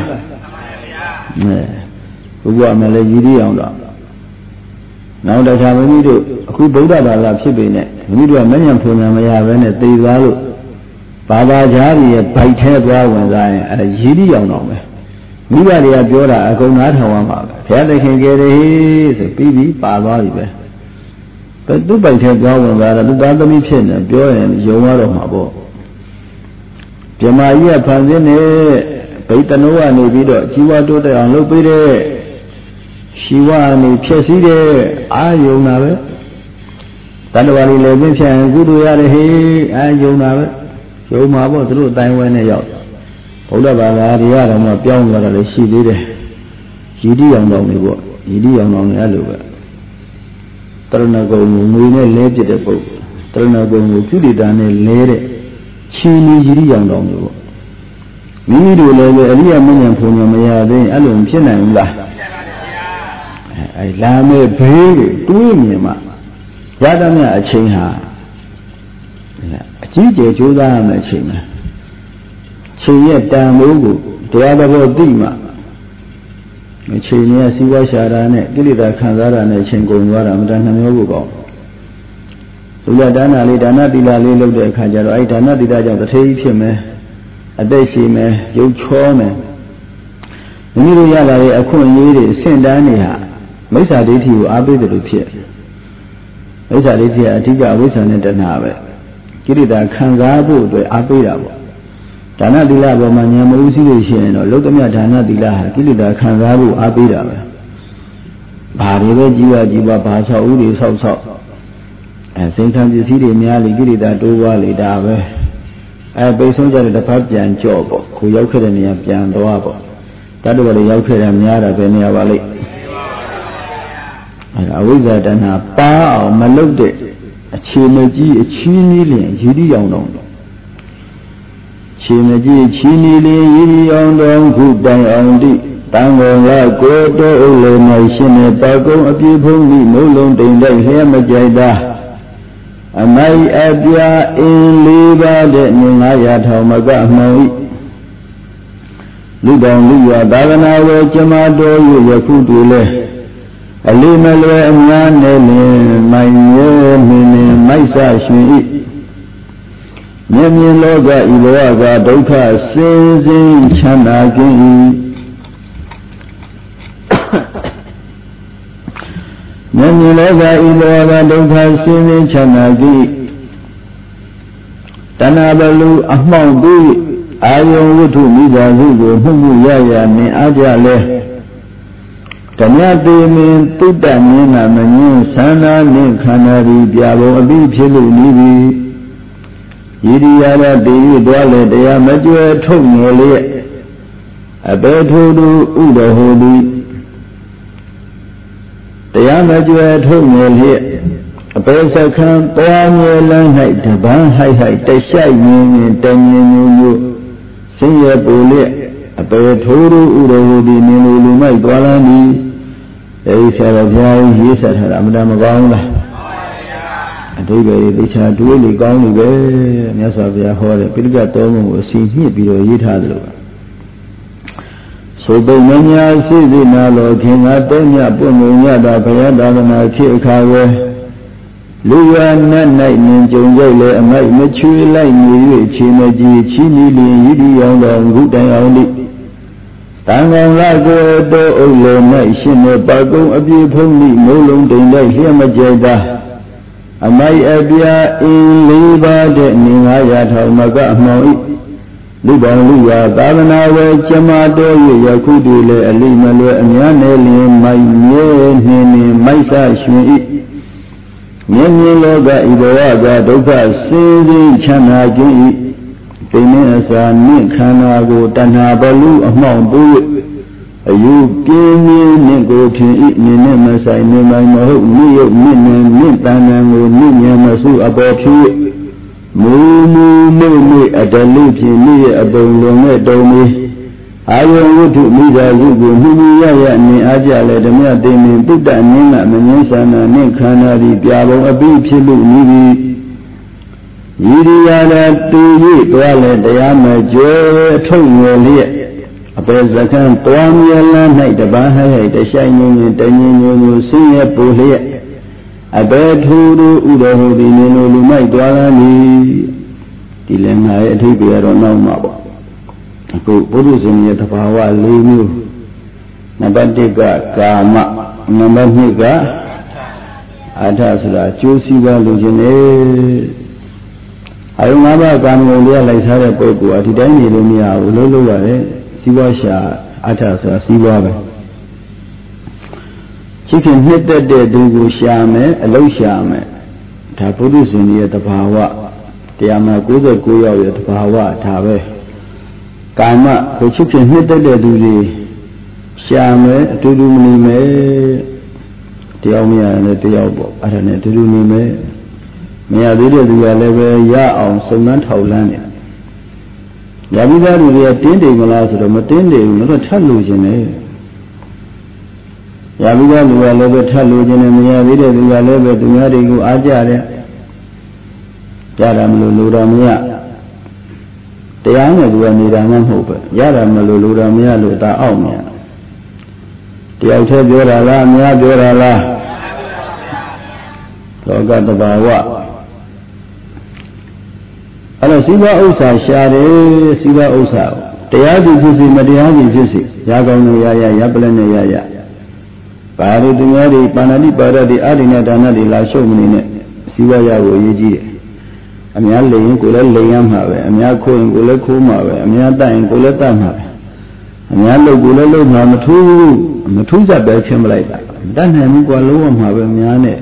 အဲဘုရားမလည်းရည်ဒီရောင်တော့နောက်တခါမိမိတို့အခုဗုဒ္ဓဘာသာဖြစ်ပေနဲ့မိမိတို့ကမဉ္ဇဉ်ဖုန်ဉာဏ်မရဘဲနဲ့သိသွားလို့ဘာသာကြားကြီးရဲ့ဗိုက်ထဲသွားဝင်သွားရင်အဲရည်ဒီရောင်တော့ပဲမိဘတွေကပြောတာအကုန်နားထောင်ရမှာပဲဘုရားသခင်ကြယ်တယ်ဆိုပြီးပြီးပါသွားပြီပဲသူ့ဗိုက်ထဲသွားဝင်သွားတော့သူသားသမီးဖြစ်နေပြောရင်ယုံရတော့မှာပေါ့ပြမကြီးကဖန်ဆင်းနေဗိတ္တနောကနေပြီးတော့ជីវတိုးတက်အောင်လုပ်ပေးတဲ့ရှိဝကနေဖြစ်စည်းတဲ့အာယုံတာပဲတတ္တဝါတွေလည်းပြည့်ဖြန့်ကုသိုလ်ရတယ်ဟေးအာယုံတာပဲယုံမှာပေါ့သူတို့အတိုင်းဝဲနဲ့ရောက်ဘုရားဘာသာတွေကတော့မှပြောင်းသွားတာလည်းရှိသေးတယ်ရည်ဒီအောင်တောင်းနေပေါ့ရည်ဒီအောင်တောင်းနေအဲ့လိုပဲတရဏဂုံငွေနဲ့လဲပြတဲ့ပုဂ္ဂိုလ်တရဏဂုံကိုကုဋိတာနဲ့လဲတဲ့ချီလီရည်ဒီအောင်တောင်းနေပေါ့မိမိတို့လည်းပဲအရိယာမဉ္ဇဉ်ဖုန်ဉာဏ်မရသေးရင်အဲ့လိုမဖြစ်နိုင်ဘူးလားအဲလာမဲ့ဘေးတွေတွေးမြင်မှရသမျှအချိန်ဟာအကြီးကျယ်ကြိုးစားရမယ့်အချိန်ပဲချိန်ရဲ့တန်ဖိုးကိုတရားတော်သိမှအချိန်နဲ့စီးပွားရှာတာနဲ့ကိလေသာခံစားတာနဲ့အချိန်ကုန်သွားတာမတန်နှမျောဖို့ကောင်းဘုရားဒါနလေးဒါနသီလလေးလုပ်တဲ့အခါကျတော့အဲ့ဒါနသီလကြောင့်တစ်ထေးဖြစ်မယ်အသက်ရှိမယ်ရုပ်ချောမယ်မိမိတို့ရလာတဲ့အခွင့်အရေးတွေအဆင့်တန်းတွေဟာမိစ္ဆာဒိဋ္ဌိကိုအားပေးတယ်လို့ဖြစ်ဥစ္စာလေးကြီးအထူးအဝိဇ္ဇာနဲ့တဏှာပဲကိရိတာခံစားဖို့အတွက်အားပေးတာပေါ့ဒါနသီလပေါ်မှာဉာဏ်မဥသိလို့ရှိရင်တော့လုတ္တမြဒါနသီလဟာကိရိတာခံစားဖို့အားပေးတာပဲဘာတွေပဲကြီးရကြီးပါဘာဆောက်ဥတွေဆောက်ဆောက်အဲစိတ်ခံပစ္စည်းတွေများလေကိရိတာတိုးွားလေဒါပဲအဲပိတ်ဆုံးကြတဲ့တစ်ဖက်ပြန်ကြော့ပေါ့ကိုရောက်ခဲ့တဲ့နေရာပြန်သွားပေါ့တတ်တော်လည်းရောက်ခဲ့တာများတာပဲနေရာပါလိမ့်အဲအဝိဇ္ဇာတဏှာပါအောင်မလုပ်တဲ့အခြေမကြီးအချီးနီးလျင်ရည်ရည်အောင်တော့ခြေမကြီးချီးနီးလျင်ရည်ရည်အောင်တော့ခုတိုင်အောင်တိတန်ကုန်ကကိုတော်ဥလုံး၌ရှင်နေပါကုံအပြေဖုံးပြီးမိုးလုံးတိမ်တိုက်လျှက်မကြိုက်တာအမိုက်အပြာအင်းလေးပါးတဲ့ငငါးရာထောင်မကမှန်၏လူတောင်လူရသာသနာဝေကျမတော်၍ယခုတည်းလဲအလေးမလွယ်အများနဲ့လင်မိုင်ရဲမင်းနဲ့မိုက်ဆရှင်၏မြင်မြင်လောကဤဘဝကဒုက္ခစင်စင်ချမ်းသာခြင်း၏မြင်မြင်လောကဤဘဝကဒုက္ခစင်စင်ချမ်းသာခြင်းတဏှာဘလူအမှောင်ပြီးအာယုံဝတ္ထုမိသားစုကိုမှုမှုရရမြင်အားကြလဲဓမ္မတေမင်တုတ္တမြင်နာမမြင်သန္တာနှင့်ခန္ဓာသည်ပြပုံအပြီးဖြစ်လို့နေပြီဣရိယာရတေဤတွားလေတရားမကျွဲထုတ်ငယ်လျက်အဘေထိုသူဥဒဟောတိတရားမကျွဲထုတ်ငယ်လျက်အပေစခံတွားမြဲလန်း၌တပန်းဟိုက်ဟိုက်တရှိုက်မြင်မြင်တမြင်မျိုးမျိုးဆင်းရဲပူလျက်အပေထိုသူဥဒဟောတိမြင်လိုလူမိုက်တွားလန်းသည်အဲဒီဆရာတော်ဘုရားကြီးရေးဆက်ထားတာအမှန်တမကောင်းလားအဓိပ္ပာယ်သိချာတွေးလေကောင်းနေပဲမြတ်စွာဘုရားဟောတဲ့ပိဋကတ်တော်မူကိုအစီညှစ်ပြီးတော့ရေးထားတယ်လို့ဆိုပုံမညာစိစိနာလောခင်ကတဲမြပွင့်မုံညတာဘုရားသာသနာဖြစ်အခါဝဲလူရနတ်၌မြင်ကြုံကြလေအမိုက်မချွေလိုက်နေ၍ခြေမကြီးချီးနီးလျင်ရည်ရည်ရောင်တော်ခုတိုင်အောင်လိတန်ကောင်လာကိုတောအုပ်လုံး၌ရှင်နေပါကုံအပြေဖုံးလိမိုးလုံးတိမ်တိုက်လျှက်မကြိုက်တာအမိုက်အပြာအင်းလေးပါးတဲ့နေငါးရာထောင်မကအမှောင်၏လူပေါင်းလူရာသာသနာဝဲကျမတော်၍ယခုတည်းလဲအလိမလွယ်အများနဲ့လျင်မိုက်မြဲနှင်းနှင်းမိုက်ဆရှင်၏မြင်မြင်လောကဤဘဝကဒုက္ခစင်စင်ချမ်းသာခြင်း၏သိမင်းအစာနှင့်ခန္ဓာကိုတဏှာဘလူအမှောင်ပိုး၍အယူပြင်းပြင်းနှင့်ကိုထင်၏မြင်နဲ့မဆိုင်နေမိုင်မဟုတ်မြင့်ရုပ်မြင့်နှင့်မြင့်တန်တန်ကိုမြင့်မြတ်မစုအပေါ်ဖြစ်မူမူမှုမှုအတလူဖြင့်မြင့်အပုံလုံးနဲ့တုံးပြီးအာယုဝတ္ထုမိသားစုကိုမှုမှုရရမြင်အားကြလဲဓမ္မတေမင်တုတ္တနင်းကမငင်းဆန္ဒနှင့်ခန္ဓာသည်ပြပုံအပြီးဖြစ်လို့ဤသည်ဣရိယာရတူ၍တွားလဲတရားမကျွဲထုတ်ငယ်လျက်အပေစကံတွားမြဲလန်း၌တပန်းဟဲ့ဟဲ့တရှိုင်းငင်းငင်းတငင်းငင်းကိုဆင်းရဲပူလျက်အပေထူသူဥဒဟောတိနေလိုလူမိုက်တွားလန်းသည်ဒီလည်းငါရဲ့အထိပ္ပယ်တော့နောက်မှာပေါ့အခုဘုဒ္ဓဇင်ရဲ့သဘာဝ၄မျိုးနံပါတ်၁ကကာမနံပါတ်၂ကအထဆိုတာကျိုးစီးပွားလူချင်းလေအယုံ၅ပါးကာမဂုဏ်တွေလိုက်ထားတဲ့ပုဂ္ဂိုလ်အဒီတိုင်းနေလို့မရဘူးလုံးလုံးရတယ်စီးပွားရှာအထဆိုတာစီးပွားပဲချစ်ခင်နှစ်သက်တဲ့သူကိုရှာမယ်အလုံးရှာမယ်ဒါဘုဒ္ဓဇင်ရဲ့သဘာဝတရားမှာ၉၉ယောက်ရဲ့သဘာဝဒါပဲကာမကိုချစ်ခင်နှစ်သက်တဲ့သူတွေရှာမယ်အတူတူမနေမယ်တရားမရလည်းတရားပေါ့အဲ့ဒါနဲ့အတူတူနေမယ်မရသေးတဲ့သူကလည်းပဲရအောင်စုံစမ်းထောက်လန်းနေရပြီးသားလူတွေကတင်းတိမ်မလားဆိုတော့မတင်းတိမ်ဘူးတော့ထပ်လို့ခြင်းလေရပြီးသားလူကလည်းပဲထပ်လို့ခြင်းနဲ့မရသေးတဲ့သူကလည်းပဲသူများတွေကိုအားကြတယ်ရတာမလို့လူတော်မရတရားနဲ့သူကနေတာမှမဟုတ်ပဲရတာမလို့လူတော်မရလို့ဒါအောက်မြတယောက်တည်းပြောတာလားအများပြောတာလားလောကတဘာဝအဲ့တော့စီးပွားဥစ္စာရှာတယ်စီးပွားဥစ္စာတရားသူဖြစ်စီမတရားသူဖြစ်စီရကောင်းနဲ့ရရရပလက်နဲ့ရရပါရီသူများတွေပါဏာတိပါရတိအာရိဏဒါနတွေလာရှုပ်မနေနဲ့စီးပွားရကိုရေးကြည့်တယ်အများလိန်ကိုလည်းလိန်ရမှာပဲအများခိုးရင်ကိုလည်းခိုးမှာပဲအများတတ်ရင်ကိုလည်းတတ်မှာပဲအများလုပ်ကိုလည်းလုပ်မှာမထူးမထူးစပ်ပဲချင်းမလိုက်တာတတ်နိုင်မှုကလုံးဝမှာပဲများနဲ့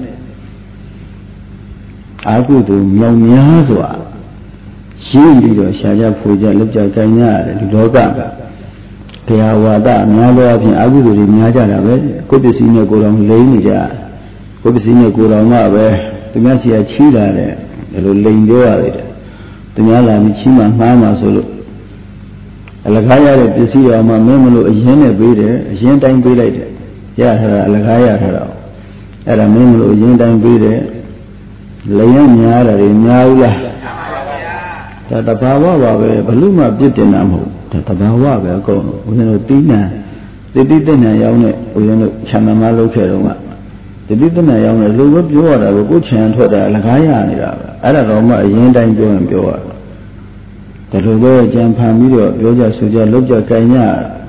အာဟုသူမြောင်များစွာရှင်းပြီးတော့ရှားကြဖွေကြလက်ကြကိုင်းကြရတယ်ဒီလောကတရားဝါဒများသောအဖြစ်အာဟုသူတွေများကြတာပဲကိုယ်ပစ္စည်းနဲ့ကိုယ်တော်လိန်နေကြကိုယ်ပစ္စည်းနဲ့ကိုယ်တော်မှပဲသူများစီကချီးလာတယ်ဒီလိုလိန်ပြောရတယ်သူများလာပြီးချီးမှငှားမှဆိုလို့အလကားရတဲ့ပစ္စည်းတော်မှမင်းမလို့အရင်နဲ့ပေးတယ်အရင်တိုင်းပေးလိုက်တယ်ရထားတာအလကားရထားတာအဲ့ဒါမင်းမလို့အရင်တိုင်းပေးတယ်လိန်ရများတာတွေများဘူးလားဒါတဘာဝပါပဲဘလို့မှပြစ်တင်တာမဟုတ်ဒါတဘာဝပဲအကုန်လုံးဦးဇင်းတို့တီးနံတိတိတ္တနံရောက်တဲ့ဦးဇင်းတို့ခြံမမလုပ်ခဲ့တော့ကတိတိတ္တနံရောက်တဲ့လူပဲပြောရတာကိုကိုယ်ခြံထွက်တာအလကားရနေတာပဲအဲ့ဒါတော့မှအရင်တိုင်းပြောရင်ပြောရဒါလိုပဲကြံဖန်ပြီးတော့ပြောကြဆိုကြလုပ်ကြကြင်ရ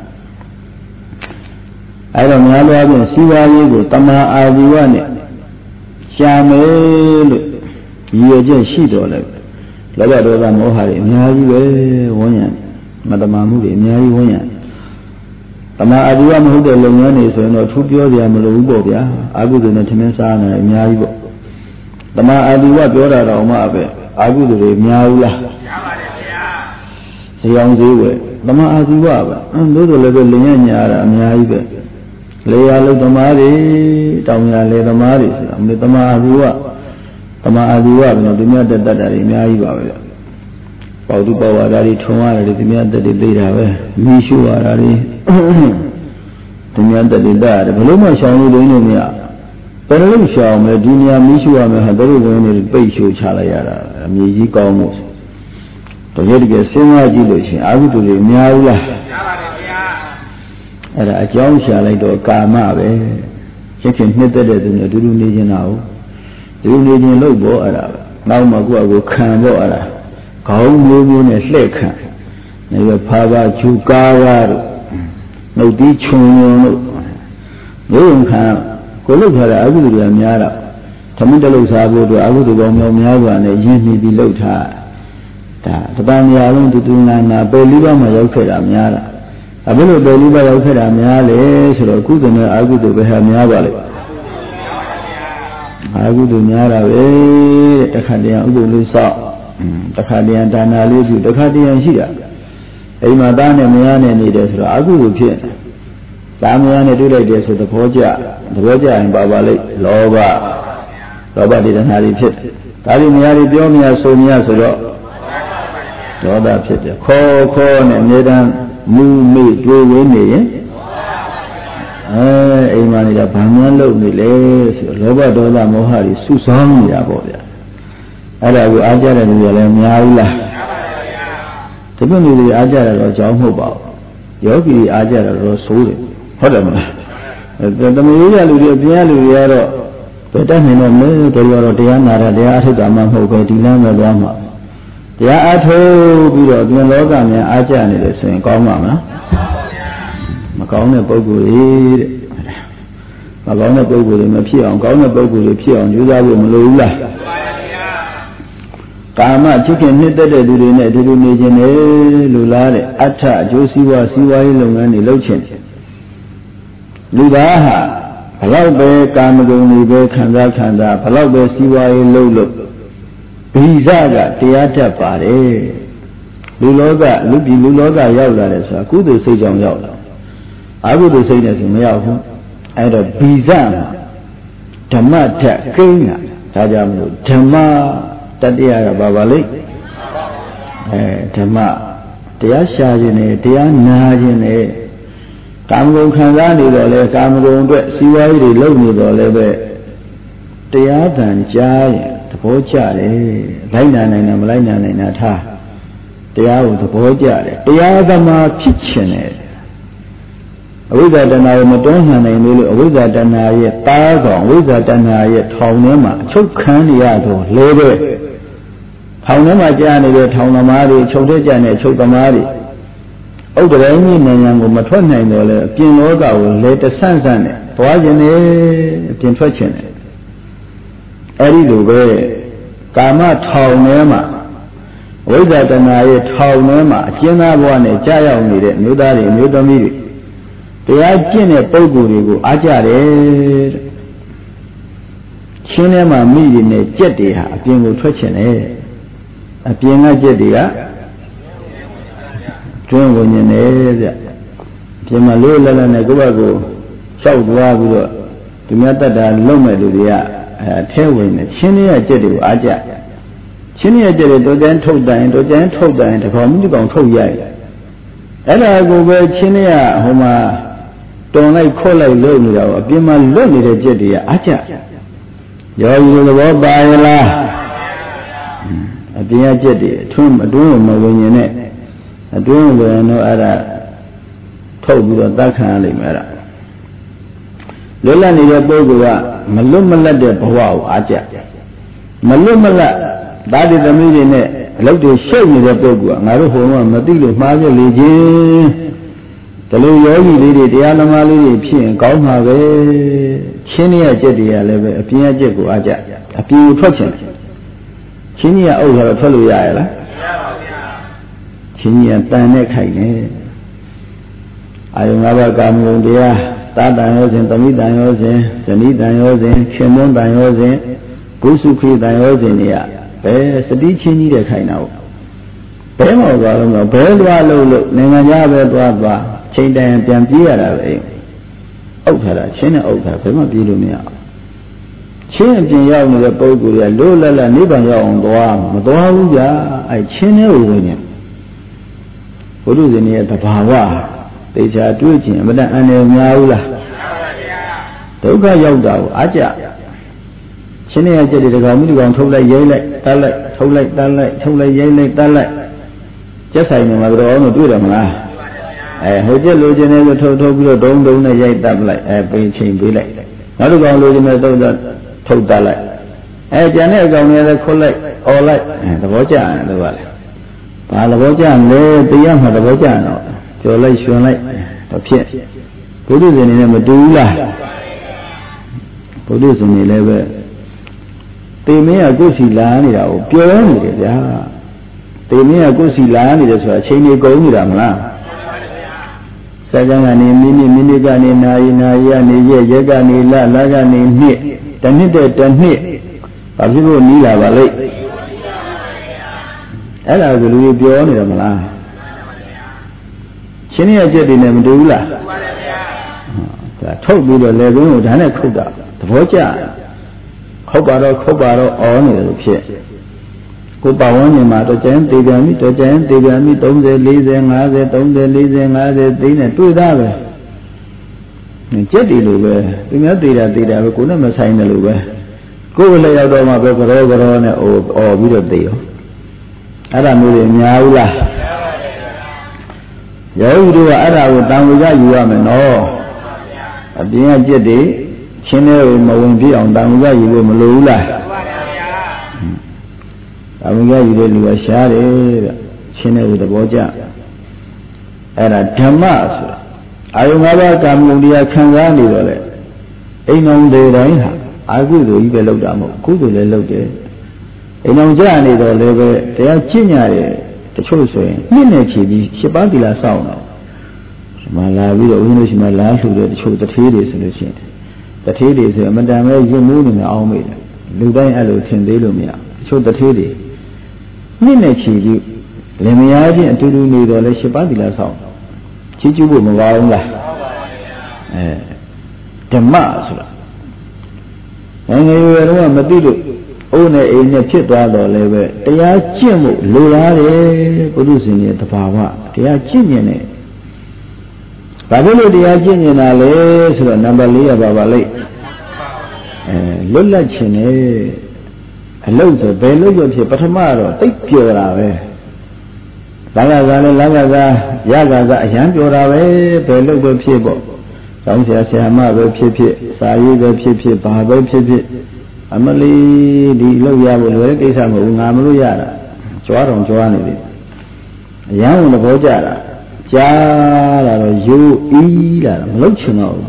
အဲ့တော့များသောအားဖြင့်စီးပွားရေးကိုတမာအာဇီဝနဲ့ရှာမယ်လို့ရည်ရွယ်ချက်ရှိတော်လဲလောဘဒေါသမောဟတွေအများကြီးပဲဝန်းရံမတမာမှုတွေအများကြီးဝန်းရံတမာအာဇီဝမဟုတ်တဲ့လုပ်ငန်းတွေဆိုရင်တော့ထူးပြောစရာမလိုဘူးပေါ့ဗျာအာဟုသူနဲ့ထမင်းစားနေအများကြီးပေါ့တမာအာဇီဝပြောတာတော့မှပဲအာဟုသူတွေများဘူးလားများပါတယ်ဗျာဇေယောင်သေးဝဲတမာအာဇီဝပဲအင်းတို့ဆိုလည်းပဲလင်ရညာတာအများကြီးပဲလေယာလုသမားတွေတောင်ရလေသမားတွေဆိုတာမင်းတမာအာဇီဝတမာအာဇီဝကတော့ဒီမြတ်တက်တတ်တာတွေအများကြီးပါပဲပေါတုပဝါဒတွေထုံရတယ်ဒီမြတ်တက်တွေသိတာပဲမီးရှို့ရတာတွေဒီမြတ်တက်တွေတတ်ရတယ်ဘလို့မှရှောင်လို့လို့မရဘယ်လိုရှောင်မလဲဒီနေရာမီးရှို့ရမယ်ဟာတို့ဝင်နေပိတ်ရှို့ချလိုက်ရတာအမြည်ကြီးကောင်းမှုတကယ်တကယ်စဉ်းစားကြည့်လို့ရှိရင်အာဟုသူတွေအများကြီးလားများပါတယ်ဗျာအဲ့ဒါအကြောင်းရှာလိုက်တော့ကာမပဲချက်ချင်းနှစ်သက်တဲ့သူနဲ့အတူတူနေနေတာဟုတ်ဒီနေချင်းလို့ပေါ့အဲ့ဒါနောက်မှကိုယ့်အကိုခံပေါ့အဲ့ဒါခေါင်းမျိုးမျိုးနဲ့လှည့်ခံနေရဖာပါချူကားရတို့နှုတ်တီးခြုံုံတို့မျိုးခံကိုလုတ်ထားတဲ့အကုသိုလ်တွေများတော့သမုတ္တလုတ်စားဖို့အတွက်အကုသိုလ်ကောင်းများများစွာနဲ့ရင်းနှီးပြီးလုတ်ထားဒါတပန်းများလုံးတူတူနာနာပယ်လေးပါးမှရောက်ခဲ့တာများတာအဘယ်လိုပယ်လေးပါးရောက်ခဲ့တာများလဲဆိုတော့ကုသိုလ်နဲ့အကုသိုလ်ပဲဟာများပါလေအာဟုသူများတာပဲတခါတည်းဥပုသ်လေးဆောက်တခါတည်းဒါနာလေးပြုတခါတည်းရှိတာအိမ်မှာသားနဲ့မယားနဲ့နေတယ်ဆိုတော့အာဟုသူဖြစ်သားမယားနဲ့တွေ့လိုက်တယ်ဆိုသဘောကျသဘောကျရင်ပါပါလိမ့်လောဘလောဘတဏှာတွေဖြစ်ဒါတွေမယားတွေပြောမရဆိုမရဆိုတော့ဒေါသဖြစ်တယ်ခေါ်ခေါ်နဲ့အမြဲတမ်းမူမေ့တွေးဝင်းနေရင်အဲအိမ်မှာနေတာဗာမှန်းလုပ်နေလေဆိုလောဘဒေါသမောဟတွေစုဆောင်းနေတာပေါ့ဗျာအဲ့ဒါကိုအားကြတဲ့လူတွေလည်းများဘူးလားများပါပါဗျာဒီလိုလူတွေအားကြတာတော့ကြောင်းမဟုတ်ပါဘူးယောဂီအားကြတာတော့ဆိုးတယ်ဟုတ်တယ်မလားအဲတမယိရလူတွေအပြင်လူတွေကတော့ဘယ်တတ်နိုင်တော့မလဲတော်တော်တရားနာတာတရားအထုတ်တာမှမဟုတ်ပဲဒီလမ်းပဲသွားမှာတရားအထုတ်ပြီးတော့အပြင်လောကများအားကြနေတယ်ဆိုရင်ကောင်းမှာမလားမကောင်းတဲ့ပုဂ္ဂိုလ်တွေတဲ့မကောင်းတဲ့ပုဂ္ဂိုလ်တွေမဖြစ်အောင်ကောင်းတဲ့ပုဂ္ဂိုလ်တွေဖြစ်အောင်ကြိုးစားဖို့မလိုဘူးလားကာမချစ်ခင်နှစ်သက်တဲ့သူတွေနဲ့အတူတူနေခြင်းလေလူလားတဲ့အဋ္ဌအကျိုးစီးပွားစီးပွားရေးလုပ်ငန်းတွေလုပ်ခြင်းလူသားဟာဘလောက်ပဲကာမဂုဏ်တွေပဲခံစားခံစားဘလောက်ပဲစီးပွားရေးလုပ်လို့ဘိဇကတရားတတ်ပါတယ်လူလောကလူပြည်လူလောကရောက်လာတယ်ဆိုတာကုသိုလ်စိတ်ကြောင့်ရောက်လာအကုသိုလ်စိတ်နဲ့ဆိုမရောက်ဘူးအဲ့တော့ဘိဇမှာဓမ္မထက်ကိန်းတာဒါကြောင့်မလို့ဓမ္မတတရားကဘာပါလိမ့်အဲဓမ္မတရားရှာခြင်းနဲ့တရားနာခြင်းနဲ့ကာမဂုဏ်ခံစားနေတော့လေကာမဂုဏ်အတွက်စီဝါရေးတွေလုပ်နေတော့လည်းပဲတရားတန်ကြားရင်သဘောကျတယ်လိုက်နာနိုင်တာမလိုက်နာနိုင်တာထားတရားကိုသဘောကျတယ်တရားသမားဖြစ်ခြင်းနဲ့အဝိဇ္ဇာတဏှာကိုမတွန်းလှန်နိုင်လို့အဝိဇ္ဇာတဏှာရဲ့တားကောင်အဝိဇ္ဇာတဏှာရဲ့ထောင်ထဲမှာအချုပ်ခံရတော့လဲပဲထောင်ထဲမှာကြာနေတဲ့ထောင်သမားတွေချုပ်တဲ့ကြာနေတဲ့ချုပ်သမားတွေဥဒ္ဒရကြီးနိုင်ငံကိုမထွက်နိုင်တော့လဲအပြင်လောကကိုလဲတဆန့်ဆန့်နဲ့သွားခြင်းနဲ့အပြင်ထွက်ခြင်းနဲ့အဲဒီလိုပဲ Kama Taunema, Whether the Naya Taunema, Jena One, Jaya Mide, Nudari, Nudamiri. They are Jene Poguri, Ajare Cinema meeting a jetty, a being of twitching air. A being a jetty, Join when you know. Pimalula and a Guago, South Wago, to matter that Lomelia, Tailwind, Chinia Jetty, Aja. Chinia Jetty, to then told down, to then told down to come to go to Yay. And I go where Chinia, Homa, don't like call like Lomia, Pima Lomi Jetty, Aja. You're the world by a la. A Pia Jetty, Tum, a doom when you net. A doom where no other. Told you that kind of matter. Lola need a boga, Malumala de Pawao, Aja. Malumala, that is the meeting. Love to show me the boga, Maruho, Madilu, Maga Liji. The Loyogi lady, the Alamali, P and Gaumave, Chinia Jedia, a Pia Jego, Aja, a few fortune. Chinia over a fellow Yala. Chinia Tanek. I remember coming there, Tadayos, Tamidayos, Sanidayos, Shemon Dayos, Gusuki Dayos, Best a teaching needed kind of. Pemo, Pedro, Nemanja, Dwaba, Chain and Piantia, Okara, China Oka, Pema Pilumia. Chin and Pian with a Bogu, Lola, Nibaya on Doam, Madoa, I chin over him. What is in here, Papa? They are doing, but I know Yaula. Toga Yoga, Aja. Chenia did the community on Tola Yele, Tala, Tola, Tala, Tola Yele, Tala. Just I know my own do them. I hotel Logan Toto, don't do a yay double, a brain chain billet. Not to go Logan that Totala. I Janet go near the collect, all like, and the Voja and the Valley. Palavoja and lay the young of the Vojano. Your light shone like a pit. Buddhism in a medulla. Buddhism in a they may a goosey land, pure only. They may a goosey land, that's why Cheney go with them. Sagani, Mini, Minigani, Naya, Naya, Yagani, La, Lagani, Nit, the knitted, the knit. But people need a valley. And I will be on them. Chinia Jetty named Dula. I told you the level of Hana Kuda, the Voja, Kobaro, Kobaro, on the pit. Kubawan, Matojan, they got me to Jan, they got me, don't they leave them, I they don't they leave them, I they didn't do that. Jetty Luga, do not do that, they have a good number sign the Luga. Go lay out on my paper over on it or with a deal. I don't know the Yaula. You do a would down with that you are no. At the end of the day, Chino Mawimbi on down with that you will Malula. I will get you really a share, Chino with the Boja. At a Tamas, I remember Camudia Kangani. Ain't on the rain. I will do even look down, good to look there. Ain't on Johnny, they are Chinia. The choice way, Minachi, Shabadila sound. My love, we don't my last to the truth that he is in the shit. That he is a Madame, you move in the army. Lubai Allo ten Delumia, so that he is. Minachi, Lemiadi and to do need all the Shabadila sound. Chichu Mavaula. The Mars. And you were one Madidu. Only in a chip rather level, they are Jim, Lula, producing it, the power, they are Jinian. Babylon, they are Jinian, a number Lia Babali. Lula Chine, a load of Bello of Patamaro, take pure away. Lagaza, Lagaza, Yagaza, Yampura, Bello of Piebo. Some say, Sama, Pipi, Sayu, Pipi, Babo, Pipi. Amali, the Loya will work is a Mamuya, Joan Joanne. Young Bojara, Jara, you, Ela, Luchino.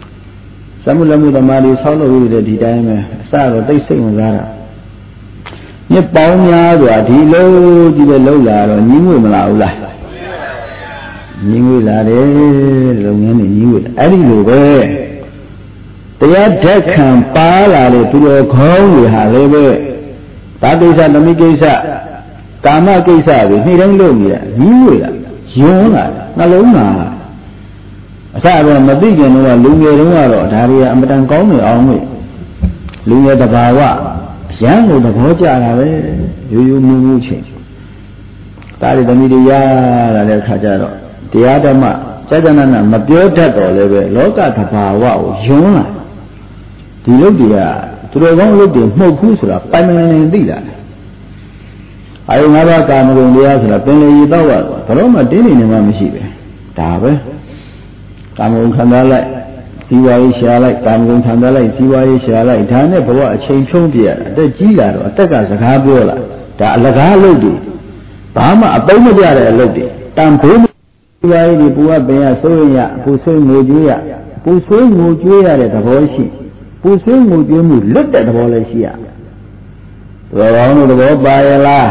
Some of them with the Mali Solo with the diamond, Star, they sing with Zara. နှစ်ပေါင်းများစွာဒီလိုကြီးပဲလှုပ်လာတော့ညီးငွေမလာဘူးလားညီးငွေလာတယ်လုပ်ငန်းတွေညီးငွေအဲ့ဒီလိုပဲတရားဓာတ်ခံပါလာတဲ့သူတော်ခေါင်းတွေဟာလည်းပဲဒါကိစ္စသမီးကိစ္စကာမကိစ္စတွေနေ့တိုင်းလုပ်နေရညီးငွေလာယွန်းလာနှလုံးသားအစတော့မသိခင်တော့လူငယ်တုန်းကတော့ဒါတွေကအမတန်ကောင်းနေအောင်လို့လူငယ်တဘာဝရမ်းကိုသဘောကျတာပဲရိုးရိုးမှုမှုချင်းဒါတွေသမီးတွေရလာတဲ့ခါကျတော့တရားဓမ္မစัจ jana နာမပြောတတ်တော့လည်းပဲလောကတဘာဝကိုယွန်းလာဒီလုတ်တွေကသူတော်ကောင်းလုတ်တွေမှုတ်ခုဆိုတာပိုင်ပိုင်နိုင်နိုင်သိလာတယ်အာယုငါးပါးကာမဂုဏ်တရားဆိုတာပင်လေရတော့ဘယ်တော့မှတင်းနေနေမှမရှိပဲဒါပဲကာမဂုဏ်ခံစားလိုက်စီဝါရေးရှာလိုက်ကာမဂုဏ်ခံစားလိုက်စီဝါရေးရှာလိုက်ဒါနဲ့ဘဝအချိန်ဖြုံးပြရအသက်ကြီးလာတော့အသက်ကစကားပြောလာဒါအလကားအလုပ်တွေဘာမှအပုံးမပြတဲ့အလုပ်တွေတန်ဖိုးစီဝါရေးဒီပူကပင်ရဆိုးရပူဆွေးငိုကြွေးရပူဆွေးငိုကြွေးရတဲ့သဘောရှိပူဆွေးငိုကြွေးမှုလွတ်တဲ့သဘောလည်းရှိရတော်တော်တို့သဘောပါရလား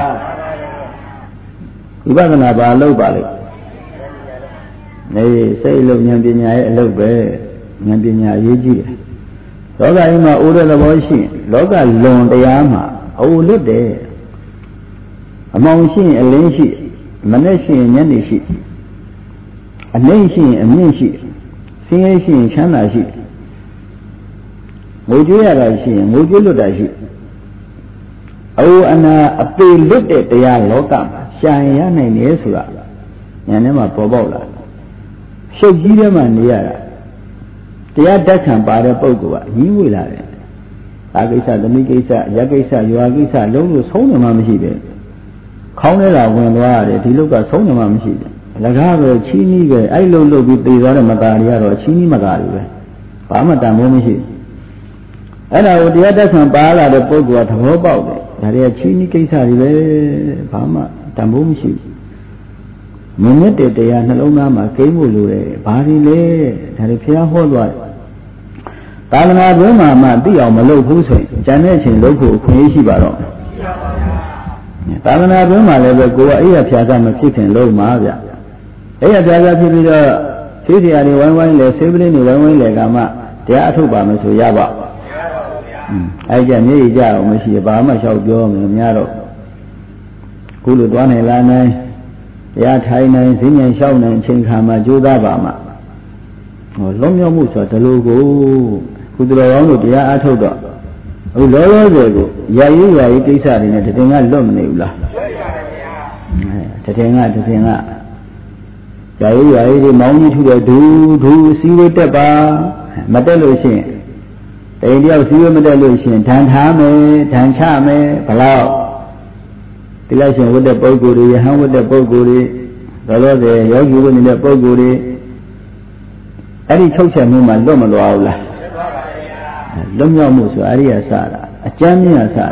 ဝိပဿနာဘာလုပ်ပါလိမ့်နေစိတ်လုံးဉာဏ်ပညာရဲ့အလုပ်ပဲဉာဏ်ပညာအရေးကြီးတယ်လောကကြီးမှာအိုးတဲ့သဘောရှိရင်လောကလွန်တရားမှာအိုးလွတ်တယ်အမောင်ရှိရင်အလင်းရှိမနဲ့ရှိရင်ညနေရှိအနှိမ့်ရှိရင်အမြင့်ရှိဆင်းရဲရှိရင်ချမ်းသာရှိငိုကြွေးရတာရှိရင်ငိုကြွေးလွတ်တာရှိအိုးအနာအပေလွတ်တဲ့တရားလောကမှာရှာရင်ရနိုင်တယ်ဆိုတာဉာဏ်ထဲမှာပေါ်ပေါက်လာရှုပ်ကြီးထဲမှာနေရတာတရားဓာတ်ခံပါတဲ့ပုဂ္ဂိုလ်ကညီးဝေလာတယ်ဒါကိစ္စသမီးကိစ္စရကိစ္စရွာကိစ္စလုံးလို့ဆုံးနေမှမရှိပဲခေါင်းထဲလာဝင်သွားရတယ်ဒီလုတ်ကဆုံးနေမှမရှိဘူးလကားပဲချီးနီးပဲအဲ့လိုလုပ်ပြီးပြေသွားတဲ့မကာတွေကတော့ချီးနီးမကာတွေပဲဘာမှတန်ဖိုးမရှိဘူးအဲ့ဒါကိုတရားဓာတ်ခံပါလာတဲ့ပုဂ္ဂိုလ်ကသဘောပေါက်တယ်ဒါတွေကချီးနီးကိစ္စတွေပဲဘာမှတန်ဖိုးမရှိဘူးမင်းနဲ့တဲ့တရားနှလုံးသားမှာကိန်းဖို့လိုတယ်ဘာတွေလဲဒါတွေဖျားဟောသွားတယ်သာသနာ့ဘုံမှာမှသိအောင်မလုပ်ဘူးဆိုရင်ကျန်တဲ့အချိန်လုပ်ဖို့အခွင့်အရေးရှိပါတော့သာသနာ့ဘုံမှာလည်းပဲကိုယ်ကအိယာဖျားကမဖြစ်ခင်လုပ်မှာဗျအိယာဖျားကဖြစ်ပြီးတော့သိစရာတွေဝိုင်းဝိုင်းလဲဆေးပလင်းတွေဝိုင်းဝိုင်းလဲကမှတရားအထုတ်ပါမယ်ဆိုရပါအဲ့ကြမျက်ရည်ကြအောင်မရှိဘာမှလျှောက်ပြောမများတော့ခုလိုသွားနိုင်လားနိုင်တရားထိုင်နိုင်ဈဉ္ဉံလျှောက်နိုင်အချိန်ခါမှာကြိုးစားပါမှဟောလုံးမြောက်မှုဆိုတာဒီလိုကိုခုတော်ကောင်းတို့တရားအားထုတ်တော့အခုလောလောဆယ်ကိုရာရေးရာရေးကိစ္စတွေနဲ့တည်ငါလွတ်မနေဘူးလားတည်ငါတည်ငါရာရေးရာရေးတွေမောင်းကြီးထုတဲ့ဒူဒူစီးဝတ်တက်ပါမတက်လို့ရှိရင်တိန်တယောက်စီးဝတ်မတက်လို့ရှိရင်ဓာန်ထားမယ်ဓာန်ချမယ်ဘလောက်တိလိုက်ရှင်ဝတ်တဲ့ပုဂ္ဂိုလ်တွေယဟန်ဝတ်တဲ့ပုဂ္ဂိုလ်တွေလောလောဆယ်ယောဂီဝတ်နေတဲ့ပုဂ္ဂိုလ်တွေအဲ့ဒီချုပ်ချက်မှုမှလွတ်မသွားဘူးလားလွတ်မြောက်မှုဆိုအရိယာစတာအကျမ်းမြင့်စတာ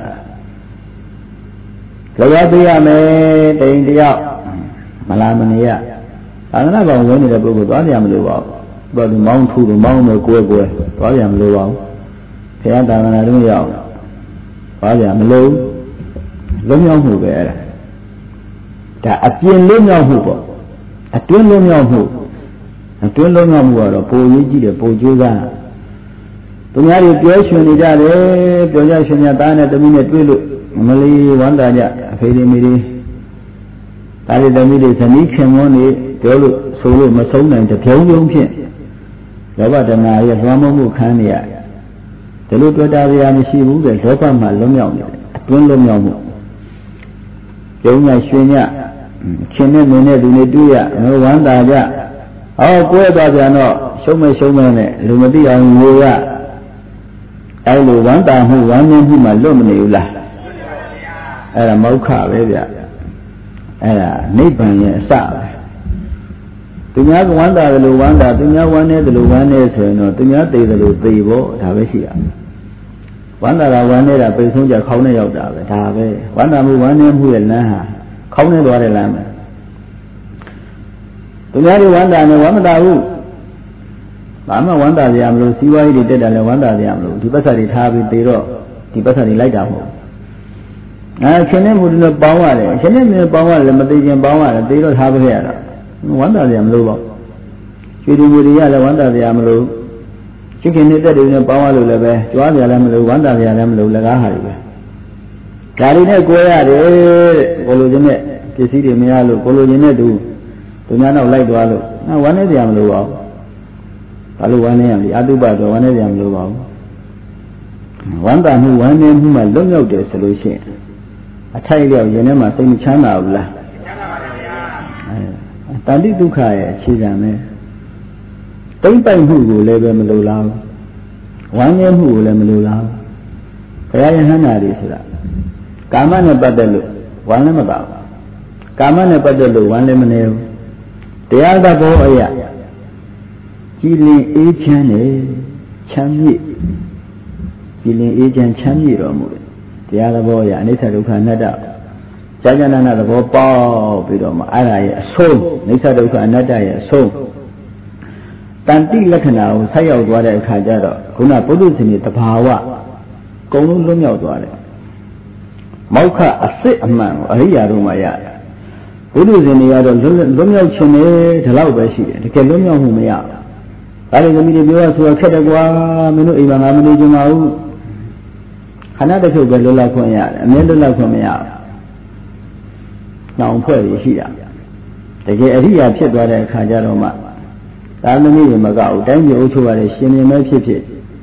ကြောပေးရမယ်တိန်တယောက်မလာမနေရသာသနာ့ဘောင်ဝင်နေတဲ့ပုဂ္ဂိုလ်သွားကြမလို့ပါဘူးဘာလို့မောင်းထူလို့မောင်းမယ်ကိုယ်ကိုယ်သွားကြမလို့ပါဘူးဘုရားသာသနာ့တွင်ရောက်သွားကြမလို့လွတ်မြောက်မှုပဲအဲ့ဒါဒါအပြင်လွတ်မြောက်မှုပေါ့အတွင်းလွတ်မြောက်မှုအတွင်းလွတ်မြောက်မှုကတော့ပိုရေးကြည့်တယ်ပိုကြိုးစားသူများတွေပြောရွှင်နေကြတယ်ပြောကြရွှင်ကြသားနဲ့သမီးနဲ့တွေ့လို့မလေးဝမ်းသာကြအဖေတွေမိတွေဒါတွေသမီးတွေဇနီးခင်မွန်းနေပြောလို့ဆိုလို့မဆုံးနိုင်တဲ့ပြုံးပြုံးဖြင့်လောဘတဏှာရဲ့လွှမ်းမိုးမှုခံနေရဒီလိုတွေ့တာရမရှိဘူးပဲလောဘမှာလွတ်မြောက်နေတယ်အတွင်းလွတ်မြောက်မှုကျုံညရွှင်ညရှင်နဲ့မင်းနဲ့သူတွေတွေ့ရဝမ်းသာကြဟောကိုယ်သွားပြန်တော့ရှုံးမဲ့ရှုံးမဲ့နဲ့လူမသိအောင်ငိုရအဲလိုဝမ်းသာမှုဝမ်းမြောက်မှုမှလွတ်မနေဘူးလားအဲ့ဒါမောက္ခပဲဗျအဲ့ဒါနိဗ္ဗာန်ရဲ့အစပဲသူများကဝမ်းသာတယ်လို့ဝမ်းသာသူများဝမ်းနေတယ်လို့ဝမ်းနေဆိုရင်တော့သူများသိတယ်လို့သိဖို့ဒါပဲရှိရဝမ်းသာတာဝမ်းနေတာပိတ်ဆုံးကြခေါင်းနဲ့ရောက်တာပဲဒါပဲဝမ်းသာမှုဝမ်းနေမှုရဲ့လမ်းဟာခေါင်းနဲ့သွားတဲ့လမ်းပဲသူများတွေဝမ်းသာနေဝမ်းမသာဘူးဘာမှဝမ်းသာကြရမလို့စီးပွားရေးတွေတက်တယ်လည်းဝမ်းသာကြရမလို့ဒီပတ်စပ်တွေထားပြီးတေတော့ဒီပတ်စပ်တွေလိုက်တာမဟုတ်啊，前年不是那包完了，前年没包完了，没得钱包完了，对了差不多了，完大点没路吧？决定不的呀，来完大点没路，就今天在这边包完路了呗，主要点来没路，完大点来没路，来干啥的呗？家里那过呀的，过路今天，这些的没下路，过路今天都都伢那来多路，那完那点没路吧？大路完那样的，阿都把这完那点没路吧？完大路完那路嘛，龙要的是路线。啊，太了原来嘛，生意强大不啦？哎，但是都看哎，其实呢，东北户户那边没路啦，湾内户户那没路啦，不要人家那里是啦，干嘛呢？不得路，湾内没到，干嘛呢？不得路，湾内没有。第二个不哎呀，吉林一千呢，千米，吉林一千千米了么？第二个包呀，你才都看得到，家家那那个包包，比如嘛，哎呀也松，你才都看得到也松。但第二个呢，才要多的看着了，可能不都是你的把握，公路都要多的，冇看啊谁啊嘛，哎呀都嘛呀，不都是你要的龙龙要钱的，这老百姓，这个龙要户没呀，大家你的比方说开的瓜，没弄一万万没弄就冇。看那个时候跟罗老宽一样的，没罗老宽没样，让破的是呀。这些人也撇多的看见了嘛？咱们没有么搞，但有出来的心里没撇撇。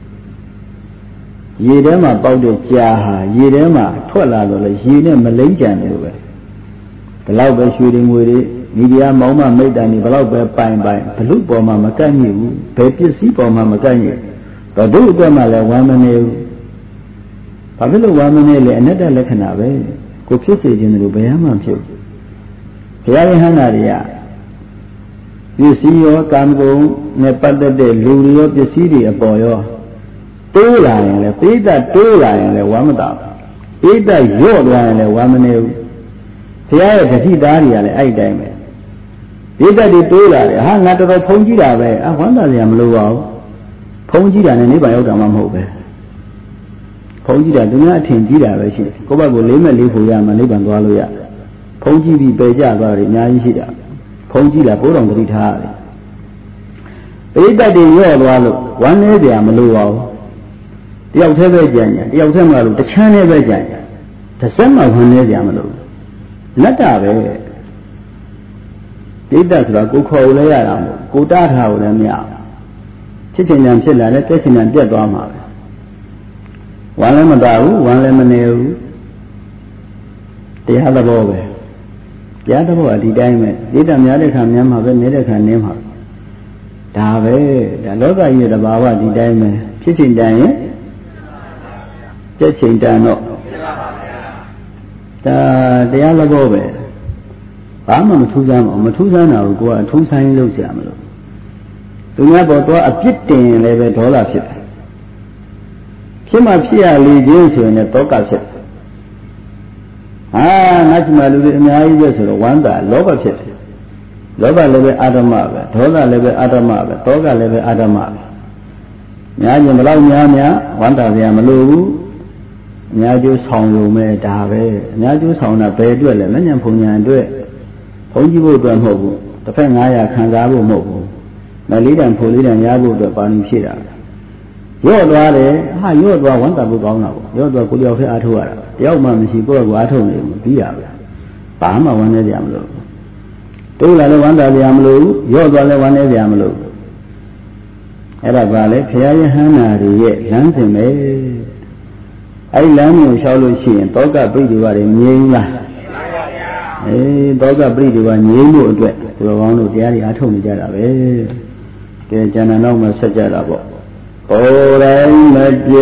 一人嘛包的家哈，一人嘛拖拉着了，一人没零件的呗。这老百姓的我的，你家毛嘛没得，你不老百办办，不路包嘛没干业务，白皮西包嘛没干业，到路边嘛来玩嘛呢。ဘာဖြစ်လို့ဝမ်းမနေလဲအနတ္တလက္ခဏာပဲကိုဖြစ်စေခြင်းတို့ဘယ်မှမဖြစ်ဘူးဘုရားယဟန္တာတွေကပစ္စည်းရောကာမဂုဏ်နဲ့ပတ်သက်တဲ့လူတွေရောပစ္စည်းတွေအပေါ်ရောတိုးလာရင်လည်းပိဋကတိုးလာရင်လည်းဝမ်းမတောက်ပိဋကရော့သွားရင်လည်းဝမ်းမနေဘူးဘုရားရဲ့ဂတိသားတွေကလည်းအဲ့ဒီတိုင်းပဲပိဋကတွေတိုးလာတယ်ဟာငါတော်တော်ဖုံးကြည့်တာပဲအဝမ်းသာစရာမလိုပါဘူးဖုံးကြည့်တာနဲ့နိဗ္ဗာန်ရောက်တာမှမဟုတ်ပဲဖုံးကြည့်တာသူများအထင်ကြီးတာပဲရှိတယ်ကိုယ့်ဘက်ကိုလေးမဲ့လေးဖို့ရမှနိဗ္ဗာန်သွားလို့ရဖုံးကြည့်ပြီးပယ်ကြသွားတယ်အများကြီးရှိတာဖုံးကြည့်တာဘိုးတော်ဂတိထားရတယ်ပိဋကတွေရော့သွားလို့ဝမ်းနေကြမလို့ပါဘူးတယောက်တည်းပဲကြံ့ကြံ့တယောက်တည်းမှလို့တချမ်းနဲ့ပဲကြံ့ကြံ့တစ်စက်မှဝမ်းနေကြမလို့လက်တာပဲပိဋကဆိုတာကိုခေါ်လို့ရတာမဟုတ်ကိုတားထားလို့လည်းမရဖြစ်ချင်တယ်ဖြစ်လာတယ်တက်ချင်တယ်ပြတ်သွားမှာပဲဝမ်းလည်းမတားဘူးဝမ်းလည်းမနေဘူးတရားသဘောပဲတရားသဘောကဒီတိုင်းပဲဣဒ္ဓများတဲ့ခါများမှာပဲနေတဲ့ခါနင်းမှာဒါပဲဒါလောကကြီးရဲ့တဘာဝဒီတိုင်းပဲဖြစ်ချင်တယ်ရင်ပြည့်ချင်တယ်တော့ဒါတရားသဘောပဲဘာမှမထူးဆန်းဘူးမထူးဆန်းတာကိုကိုကအထူးဆိုင်လုပ်ကြမလို့သူများပေါ်တော့အပြစ်တင်လည်းပဲဒေါသဖြစ်တယ်ဖြစ်မှဖြစ်ရလေခြင်းဆိုရင်လည်းတောကဖြစ်တယ်ဟာငါ့ချမလူတွေအများကြီးပဲဆိုတော့ဝမ်းသာလောဘဖြစ်တယ်လောဘလည်းပဲအာဓမပဲဒေါသလည်းပဲအာဓမပဲတောကလည်းပဲအာဓမပဲများရင်ဘလောက်များများဝမ်းသာစရာမလိုဘူးအများကျိုးဆောင်ရုံပဲဒါပဲအများကျိုးဆောင်တာဘယ်အတွက်လဲလက်ညံဖုန်ညာအတွက်ဘုန်းကြီးဖို့အတွက်မဟုတ်ဘူးတစ်ဖက်ငါးရာခံစားဖို့မဟုတ်ဘူးမလေးတန်ဖို့လေးတန်ရဖို့အတွက်ပါဏိဖြည့်တာရော့သွားတယ်ဟာရော့သွားဝမ်းသာဖို့ကောင်းတာပေါ့ရော့သွားကိုလျောက်ဖက်အားထုတ်ရတာတယောက်မှမရှိကိုယ့်ကိုအားထုတ်နေမှာပြီးတာပဲဘာမှဝမ်းနေကြမလို့တိုးလာလည်းဝမ်းသာကြမလို့ရော့သွားလည်းဝမ်းနေကြမလို့အဲ့ဒါပါလေဘုရားယဟန္တာတွေရဲ့လမ်းစဉ်ပဲအဲ့လမ်းမျိုးလျှောက်လို့ရှိရင်တောကပိဋိဝါတွေငြိမ်းလားအေးတောကပိဋိဝါငြိမ်းဖို့အတွက်ဒီလိုကောင်းလို့တရားတွေအားထုတ်နေကြတာပဲကဲကျန်တဲ့နောက်မှာဆက်ကြတာပေါ့ကိုယ်တိုင်မပြ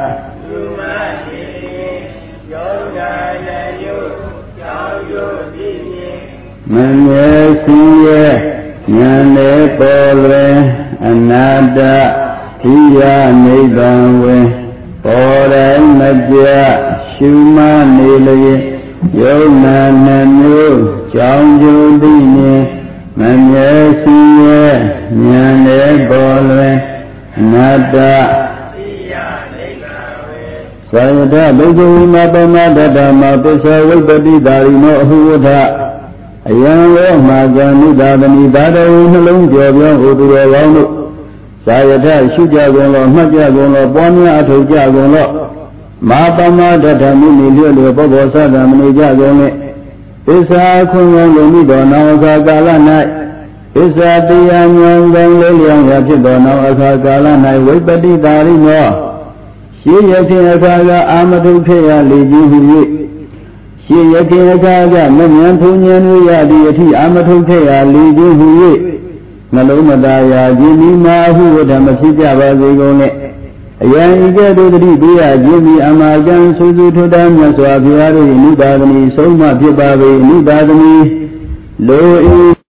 မမြဲစီရဲ့ဉာဏ်နဲ့ပေါ်လွင်အနာတ္တဓိယနိဗ္ဗာန်ဝင်ပေါ်တိုင်းမပြရှုမနေလျင်ယုံနာနှမျိုးကြောင်းကျိုးသိနေမမြဲစီရဲ့ဉာဏ်နဲ့ပေါ်လွင်အနာတ္တသ Sayata Bhagavi Mapama Dhamma Pisa Vipati Dharino Ahuvata Ayan Magani Dhavani Dhadavu Nalung Jabyan Udura Launu Sayata Shujagono Majagono Pwanya Atujagono Mapama Dhammi Nilio Bobosa Dhamani Jagone Pisa Kunyan Lumidona Osakala Night Isa Tiyan Yang Lilian Yapidona Osakala Night Vipati Dharino She Yakinaga Amadu Kaya Liji She Yakinaga Manyantunyan Yadi Amadu Kaya Liji Huye Nalomadaya Jimmy Mahu Damasija Bazigone Ayan Ija Dudri Bia Jimmy Amagan Suzu Tudam Swabiari Nibadani Soma Pibabi Nibadani Lo